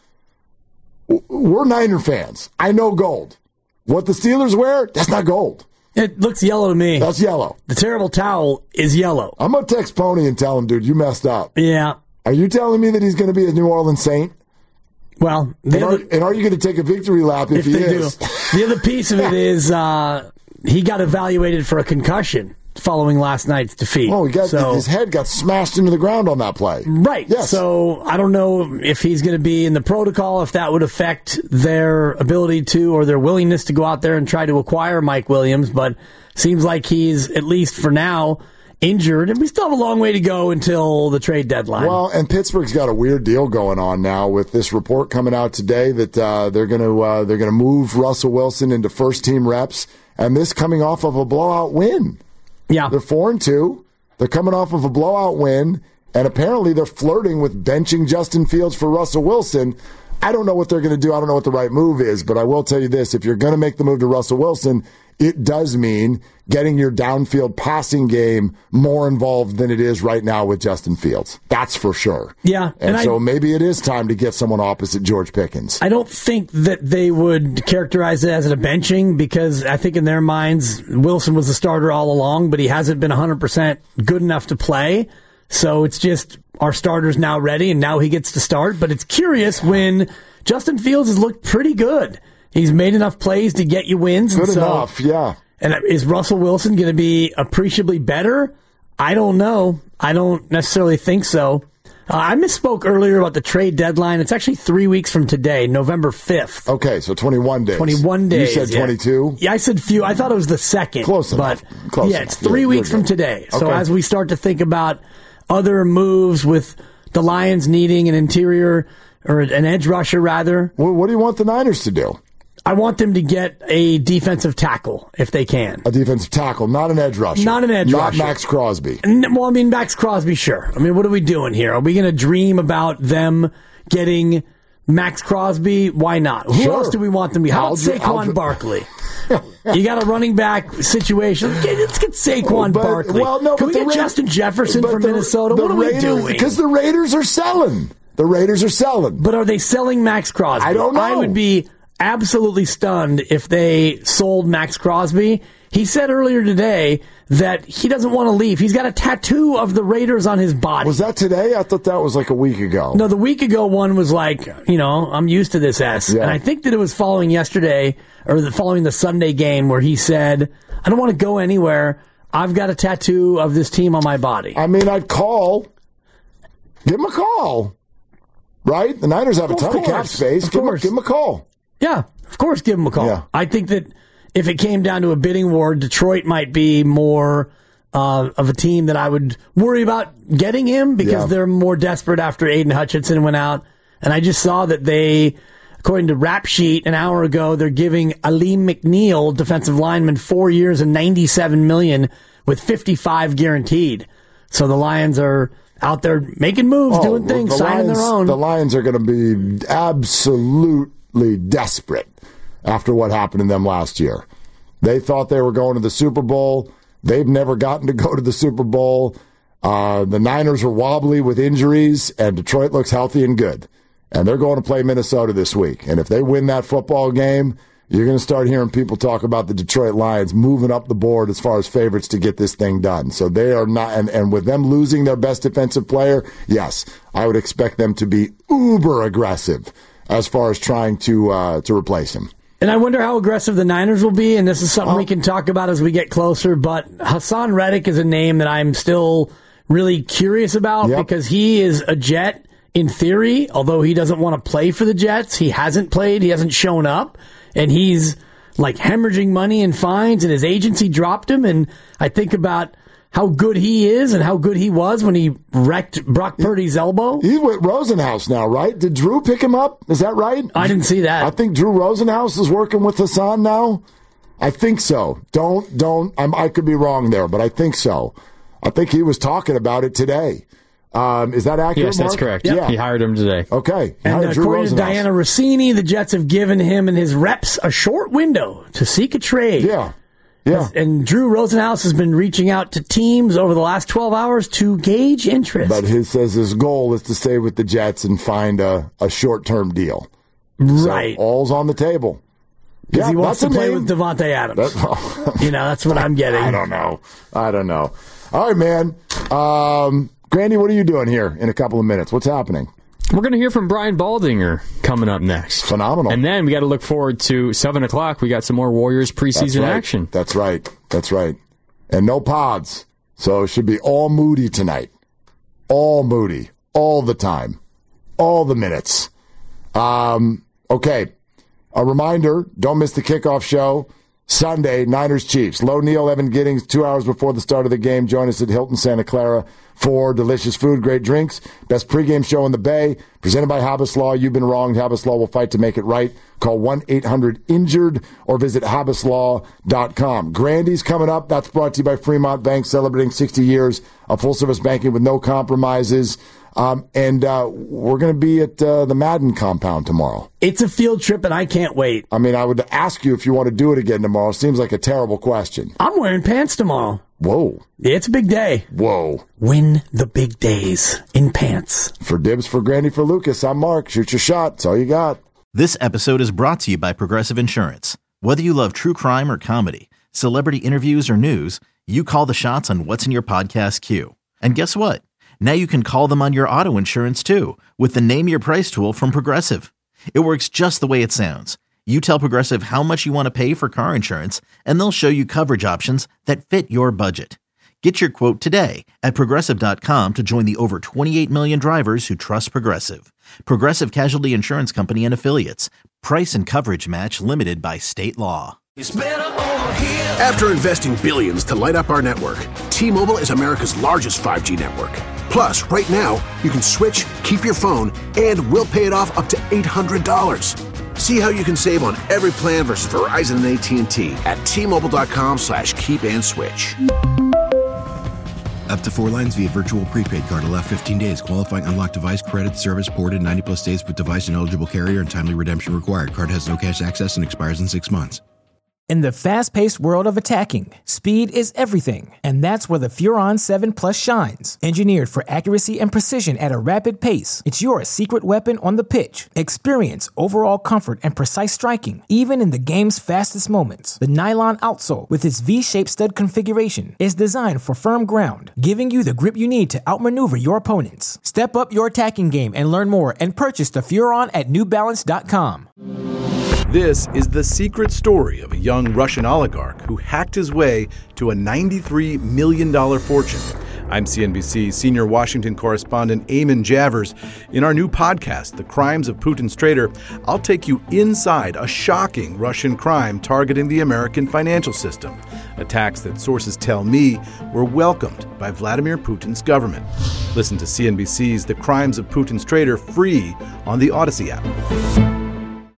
We're Niner fans. I know gold. What the Steelers wear, that's not gold. It looks yellow to me. That's yellow. The terrible towel is yellow. I'm going to text Pony and tell him, dude, you messed up. Yeah. Are you telling me that he's going to be a New Orleans Saint? Well, and, other, are, and are you going to take a victory lap if, if he they is? Do. The other piece of it is uh, he got evaluated for a concussion following last night's defeat. Oh, he got, so, his head got smashed into the ground on that play. Right. Yes. So I don't know if he's going to be in the protocol, if that would affect their ability to or their willingness to go out there and try to acquire Mike Williams, but seems like he's, at least for now, injured, and we still have a long way to go until the trade deadline. Well, and Pittsburgh's got a weird deal going on now with this report coming out today that uh, they're going to uh, they're going to move Russell Wilson into first team reps, and this coming off of a blowout win. Yeah, they're four and two. They're coming off of a blowout win, and apparently they're flirting with benching Justin Fields for Russell Wilson. I don't know what they're going to do. I don't know what the right move is, but I will tell you this: if you're going to make the move to Russell Wilson, it does mean getting your downfield passing game more involved than it is right now with Justin Fields. That's for sure. Yeah. And, and so I, maybe it is time to get someone opposite George Pickens. I don't think that they would characterize it as a benching because I think in their minds, Wilson was the starter all along, but he hasn't been one hundred percent good enough to play. So it's just our starter's now ready, and now he gets to start. But it's curious when Justin Fields has looked pretty good. He's made enough plays to get you wins. Good and so, enough, yeah. And is Russell Wilson going to be appreciably better? I don't know. I don't necessarily think so. Uh, I misspoke earlier about the trade deadline. It's actually three weeks from today, November fifth. Okay, so twenty-one days. twenty-one days. You said yeah. twenty-two? Yeah, I said few. I thought it was the second. Close enough. But Close yeah, enough. it's three You're, weeks you're from today. So okay. as we start to think about other moves with the Lions needing an interior or an edge rusher, rather. Well, what do you want the Niners to do? I want them to get a defensive tackle if they can. A defensive tackle, not an edge rusher. Not an edge not rusher. Not Max Crosby. N- well, I mean, Max Crosby, sure. I mean, what are we doing here? Are we going to dream about them getting Max Crosby? Why not? Who Sure. else do we want them to be? How about Aldri- Saquon Aldri- Barkley? You got a running back situation. Let's get, let's get Saquon But- Barkley. Well, no, Can we but get the Ra- Justin Jefferson but from the- Minnesota? the What are Raiders, we doing? Because the Raiders are selling. The Raiders are selling. But are they selling Max Crosby? I don't know. I would be absolutely stunned if they sold Max Crosby. He said earlier today that he doesn't want to leave. He's got a tattoo of the Raiders on his body. Was that today? I thought that was like a week ago. No, the week ago one was like, you know, I'm used to this S. Yeah. And I think that it was following yesterday, or the, following the Sunday game, where he said, I don't want to go anywhere. I've got a tattoo of this team on my body. I mean, I'd call. Give him a call. Right? The Niners have a Well, ton of of cap course. space. Of Give him, course. give him a call. Yeah, of course, give him a call. Yeah. I think that if it came down to a bidding war, Detroit might be more uh, of a team that I would worry about getting him because Yeah. they're more desperate after Aiden Hutchinson went out. And I just saw that they, according to Rap Sheet an hour ago, they're giving Aleem McNeil, defensive lineman, four years and ninety-seven million dollars with fifty-five guaranteed. So the Lions are out there making moves, Oh, doing things, the signing Lions, their own. The Lions are going to be absolutely desperate after what happened to them last year. They thought they were going to the Super Bowl. They've never gotten to go to the Super Bowl. Uh, the Niners are wobbly with injuries, and Detroit looks healthy and good. And they're going to play Minnesota this week. And if they win that football game, you're going to start hearing people talk about the Detroit Lions moving up the board as far as favorites to get this thing done. So they are not, and, and with them losing their best defensive player, yes, I would expect them to be uber aggressive as far as trying to uh, to replace him. And I wonder how aggressive the Niners will be, and this is something oh. we can talk about as we get closer, but Hassan Reddick is a name that I'm still really curious about yep. because he is a Jet in theory, although he doesn't want to play for the Jets. He hasn't played, he hasn't shown up, and he's like hemorrhaging money in fines, and his agency dropped him, and I think about how good he is and how good he was when he wrecked Brock Purdy's elbow? He's with Rosenhaus now, right? Did Drew pick him up? Is that right? I didn't see that. I think Drew Rosenhaus is working with Hassan now. I think so. Don't, don't, I'm, I could be wrong there, but I think so. I think he was talking about it today. Um, is that accurate, Yes, that's Mark? correct. Yeah. He hired him today. Okay. He And hired Drew according to Rosenhaus. Diana Rossini, the Jets have given him and his reps a short window to seek a trade. Yeah. Yeah. And Drew Rosenhaus has been reaching out to teams over the last twelve hours to gauge interest. But he says his goal is to stay with the Jets and find a, a short-term deal. Right. So all's on the table. Because Yeah, he wants to that's a play name. with Devontae Adams. That's- you know, that's what I'm getting. I don't know. I don't know. All right, man. Um, Grandy, what are you doing here in a couple of minutes? What's happening? We're going to hear from Brian Baldinger coming up next. Phenomenal. And then we got to look forward to seven o'clock. We got some more Warriors preseason That's right. action. That's right. That's right. And no pods. So it should be all moody tonight. All moody. All the time. All the minutes. Um, okay. A reminder, don't miss the kickoff show. Sunday, Niners Chiefs. Low Neal, Evan Giddings, two hours before the start of the game. Join us at Hilton Santa Clara for delicious food, great drinks. Best pregame show in the Bay. Presented by Habas Law. You've been wronged. Habas Law will fight to make it right. Call one eight hundred injured or visit habas law dot com. Grandy's coming up. That's brought to you by Fremont Bank, celebrating sixty years of full-service banking with no compromises. Um, and uh, we're going to be at uh, the Madden compound tomorrow. It's a field trip, and I can't wait. I mean, I would ask you if you want to do it again tomorrow. Seems like a terrible question. I'm wearing pants tomorrow. Whoa. Yeah, it's a big day. Whoa. Win the big days in pants. For Dibs, for Grandy, for Lucas, I'm Mark. Shoot your shot. That's all you got. This episode is brought to you by Progressive Insurance. Whether you love true crime or comedy, celebrity interviews or news, you call the shots on what's in your podcast queue. And guess what? Now you can call them on your auto insurance too with the Name Your Price tool from Progressive. It works just the way it sounds. You tell Progressive how much you want to pay for car insurance, and they'll show you coverage options that fit your budget. Get your quote today at Progressive dot com to join the over twenty-eight million drivers who trust Progressive. Progressive Casualty Insurance Company and Affiliates. Price and coverage match limited by state law. After investing billions to light up our network, T-Mobile is America's largest five G network. Plus, right now, you can switch, keep your phone, and we'll pay it off up to eight hundred dollars. See how you can save on every plan versus Verizon and A T and T at T-Mobile.com slash keep and switch. Up to four lines via virtual prepaid card. Allow fifteen days. Qualifying unlocked device credit service ported ninety plus days with device and eligible carrier and timely redemption required. Card has no cash access and expires in six months. In the fast-paced world of attacking, speed is everything, and that's where the Furon seven Plus shines. Engineered for accuracy and precision at a rapid pace, it's your secret weapon on the pitch. Experience overall comfort and precise striking, even in the game's fastest moments. The nylon outsole, with its V-shaped stud configuration, is designed for firm ground, giving you the grip you need to outmaneuver your opponents. Step up your attacking game and learn more and purchase the Furon at new balance dot com. This is the secret story of a young Russian oligarch who hacked his way to a ninety-three million dollars fortune. I'm C N B C senior Washington correspondent Eamon Javers. In our new podcast, The Crimes of Putin's Traitor, I'll take you inside a shocking Russian crime targeting the American financial system. Attacks that sources tell me were welcomed by Vladimir Putin's government. Listen to C N B C's The Crimes of Putin's Traitor free on the Odyssey app.